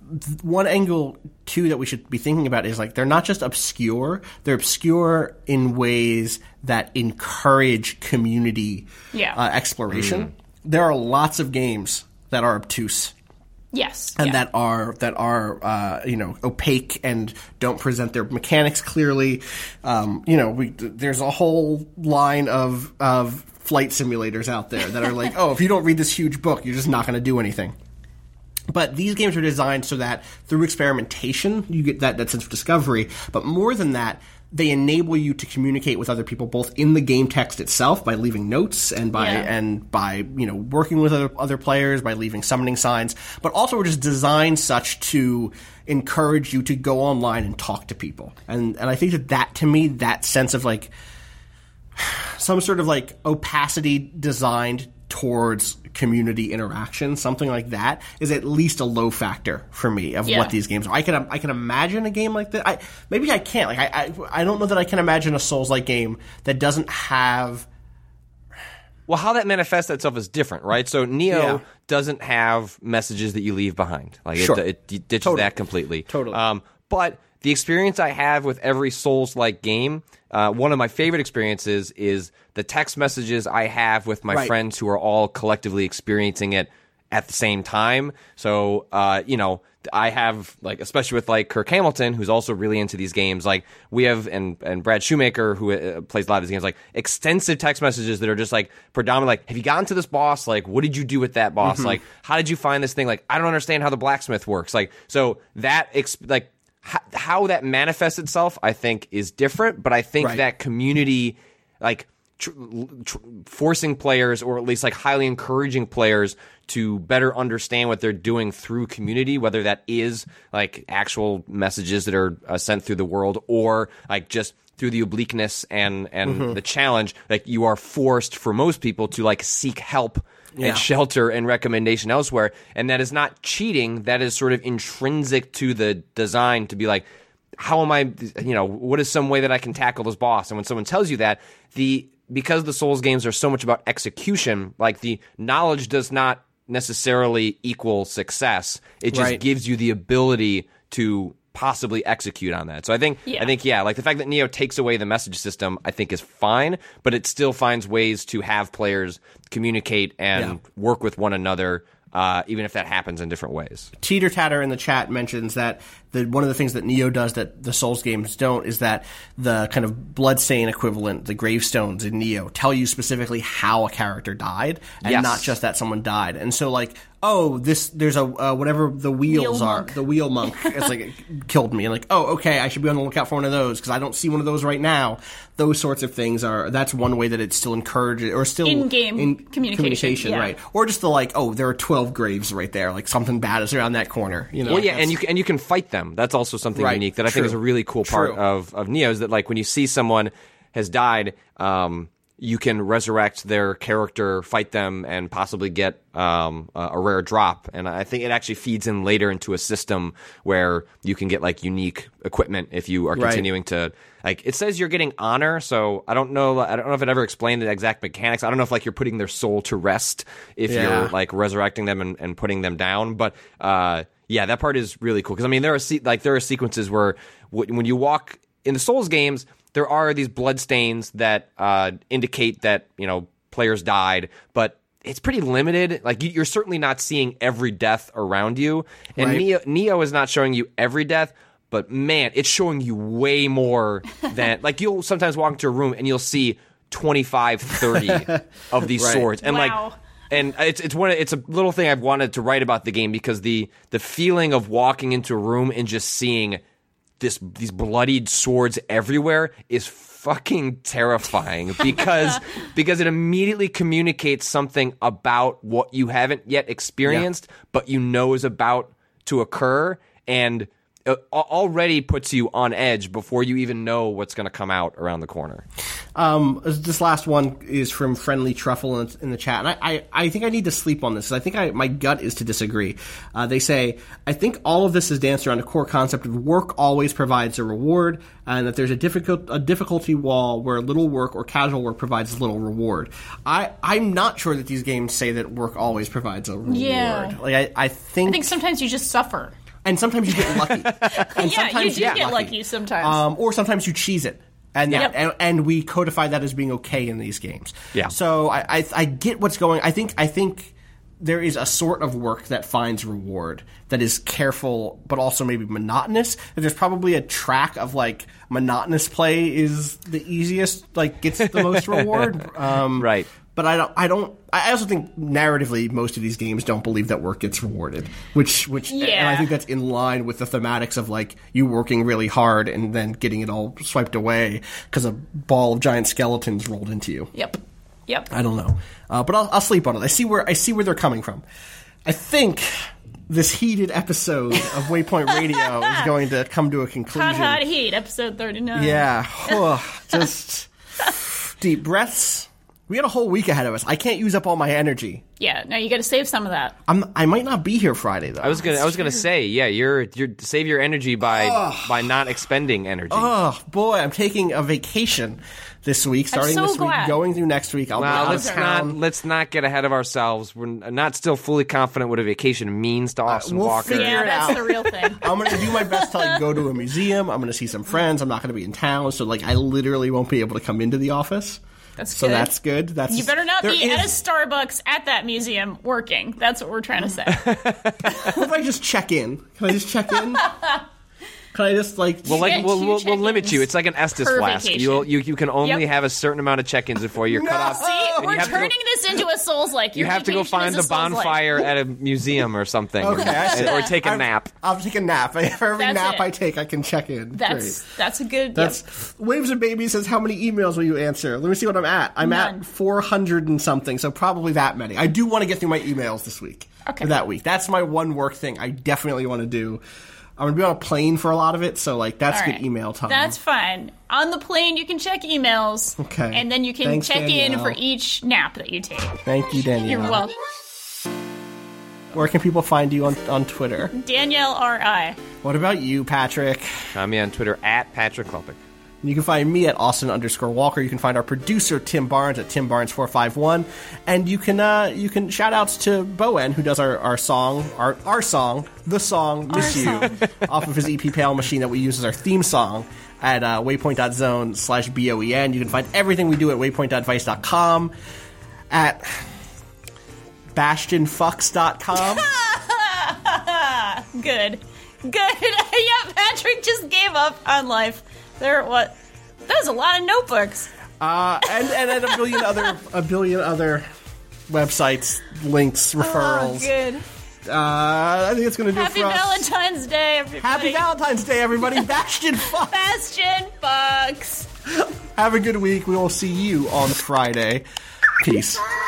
[SPEAKER 2] one angle too that we should be thinking about is like they're not just obscure; they're obscure in ways that encourage community exploration. There are lots of games that are obtuse.
[SPEAKER 3] Yes,
[SPEAKER 2] and that are opaque and don't present their mechanics clearly. There's a whole line of flight simulators out there that are like, oh, if you don't read this huge book, you're just not going to do anything. But these games are designed so that through experimentation, you get that sense of discovery. But more than that, they enable you to communicate with other people, both in the game text itself by leaving notes and by working with other players, by leaving summoning signs, but also we're just designed such to encourage you to go online and talk to people. And I think that to me, that sense of like some sort of like opacity designed towards community interaction, something like that, is at least a low factor for me of what these games are. I can imagine a game like that. Maybe I can't. Like I don't know that I can imagine a Souls-like game that doesn't have.
[SPEAKER 4] Well, how that manifests itself is different, right? So Nioh doesn't have messages that you leave behind. Like it ditches that completely.
[SPEAKER 2] Totally.
[SPEAKER 4] But the experience I have with every Souls-like game, one of my favorite experiences is the text messages I have with my friends who are all collectively experiencing it at the same time. So, I have, like, especially with, like, Kirk Hamilton, who's also really into these games, like, we have, and Brad Shoemaker, who plays a lot of these games, like, extensive text messages that are just, like, predominantly, like, have you gotten to this boss? Like, what did you do with that boss? Like, how did you find this thing? Like, I don't understand how the blacksmith works. Like, so that, how that manifests itself, I think, is different, but I think that community, like, forcing players, or at least like highly encouraging players, to better understand what they're doing through community, whether that is like actual messages that are sent through the world, or like just through the obliqueness and the challenge. Like, you are forced, for most people, to like seek help and shelter and recommendation elsewhere. And that is not cheating. That is sort of intrinsic to the design, to be like, how am I, what is some way that I can tackle this boss? And when someone tells you that, because the Souls games are so much about execution, like, the knowledge does not necessarily equal success. It just gives you the ability to possibly execute on that. So I think like the fact that Nioh takes away the message system, I think is fine, but it still finds ways to have players communicate and work with one another, even if that happens in different ways.
[SPEAKER 2] Teeter Tatter in the chat mentions that one of the things that Nioh does that the Souls games don't is that the kind of Bloodstain equivalent, the gravestones in Nioh, tell you specifically how a character died, and not just that someone died. And so, like, there's a whatever the wheels are, the wheel monk, it's like, it killed me. And like, okay, I should be on the lookout for one of those because I don't see one of those right now. Those sorts of things that's one way that it still encourages, or still
[SPEAKER 3] in-game communication,
[SPEAKER 2] right? Or just the like, there are 12 graves right there, like something bad is around that corner,
[SPEAKER 4] Well, and you can fight them. That's also something unique that I think is a really cool part of Nioh, is that, like, when you see someone has died, you can resurrect their character, fight them, and possibly get a rare drop. And I think it actually feeds in later into a system where you can get, like, unique equipment if you are continuing to, like, it says you're getting honor. So I don't know if it ever explained the exact mechanics. I don't know if, like, you're putting their soul to rest if you're, like, resurrecting them and putting them down. But that part is really cool, because I mean there are sequences where when you walk in the Souls games, there are these bloodstains that indicate that players died, but it's pretty limited. Like, you're certainly not seeing every death around you, and Nioh is not showing you every death, but man, it's showing you way more than, like, you'll sometimes walk into a room and you'll see 25, 30 of these swords, and and it's a little thing I've wanted to write about the game, because the feeling of walking into a room and just seeing these bloodied swords everywhere is fucking terrifying, because it immediately communicates something about what you haven't yet experienced, but is about to occur, and already puts you on edge before you even know what's going to come out around the corner.
[SPEAKER 2] This last one is from Friendly Truffle in the chat, and I think I need to sleep on this. I think my gut is to disagree. They say, I think all of this is danced around a core concept of work always provides a reward, and that there's a difficulty wall where little work or casual work provides little reward. I'm not sure that these games say that work always provides a reward.
[SPEAKER 3] Yeah.
[SPEAKER 2] Like, I think
[SPEAKER 3] sometimes you just suffer.
[SPEAKER 2] And sometimes you get lucky. And
[SPEAKER 3] yeah, you do get lucky sometimes.
[SPEAKER 2] Or sometimes you cheese it. And we codify that as being okay in these games.
[SPEAKER 4] Yeah.
[SPEAKER 2] So I get what's going. I think there is a sort of work that finds reward that is careful, but also maybe monotonous. There's probably a track of like monotonous play is the easiest, like gets the most reward.
[SPEAKER 4] Right.
[SPEAKER 2] But I also think narratively most of these games don't believe that work gets rewarded, which and I think that's in line with the thematics of like you working really hard and then getting it all swiped away because a ball of giant skeletons rolled into you.
[SPEAKER 3] Yep.
[SPEAKER 2] I don't know, but I'll sleep on it. I see where they're coming from. I think this heated episode of Waypoint Radio is going to come to a conclusion.
[SPEAKER 3] Hot heat, episode 39.
[SPEAKER 2] Yeah, just deep breaths. We had a whole week ahead of us. I can't use up all my energy.
[SPEAKER 3] Yeah, no, you got to save some of that.
[SPEAKER 2] I might not be here Friday though.
[SPEAKER 4] I was gonna say, yeah, you're save your energy by not expending energy.
[SPEAKER 2] Oh boy, I'm taking a vacation this week, starting this week, going through next week. I'll be out of town.
[SPEAKER 4] Let's not get ahead of ourselves. We're not still fully confident what a vacation means to Austin Walker.
[SPEAKER 3] Yeah, that's the real thing.
[SPEAKER 2] I'm going to do my best to like go to a museum. I'm going to see some friends. I'm not going to be in town, so like I literally won't be able to come into the office. That's good.
[SPEAKER 3] You better not be at a Starbucks at that museum working. That's what we're trying to say.
[SPEAKER 2] What if I just check in? Can I just check in? Can I just like?
[SPEAKER 4] We'll limit you. It's like an Estes flask. You can only have a certain amount of check-ins before you're cut off.
[SPEAKER 3] See, we're turning this into a Souls-like.
[SPEAKER 4] You have to go find the bonfire at a museum or something, or take a nap.
[SPEAKER 2] I'll take a nap. For every nap I take, I can check in.
[SPEAKER 3] That's a good.
[SPEAKER 2] Waves and Baby says, "How many emails will you answer?" Let me see what I'm at. I'm at 400 and something, so probably that many. I do want to get through my emails this week.
[SPEAKER 3] Okay.
[SPEAKER 2] For that week, that's my one work thing. I definitely want to do. I'm going to be on a plane for a lot of it, so like that's good email time.
[SPEAKER 3] That's fine. On the plane, you can check emails.
[SPEAKER 2] Okay.
[SPEAKER 3] And then you can check
[SPEAKER 2] Danielle.
[SPEAKER 3] in for each nap that you take.
[SPEAKER 2] Thank you, Danielle.
[SPEAKER 3] You're welcome.
[SPEAKER 2] Where can people find you on Twitter?
[SPEAKER 3] Danielle R.I.
[SPEAKER 2] What about you, Patrick?
[SPEAKER 4] Find me on Twitter at Patrick Klopik.
[SPEAKER 2] You can find me at Austin_Walker. You can find our producer, Tim Barnes, at TimBarnes451. And you can shout outs to Bowen, who does our song, the song, Miss You, off of his EP Pale Machine that we use as our theme song at waypoint.zone/BOEN. You can find everything we do at waypoint.vice.com, at bastionfucks.com.
[SPEAKER 3] Good. Yeah, Patrick just gave up on life. That was a lot of notebooks.
[SPEAKER 2] And a billion other websites, links, referrals.
[SPEAKER 3] Oh, good.
[SPEAKER 2] I think it's going to do it for us.
[SPEAKER 3] Happy Valentine's Day, everybody.
[SPEAKER 2] Happy Valentine's Day, everybody. Bastion Fucks.
[SPEAKER 3] Bastion Fucks.
[SPEAKER 2] Have a good week. We will see you on Friday. Peace.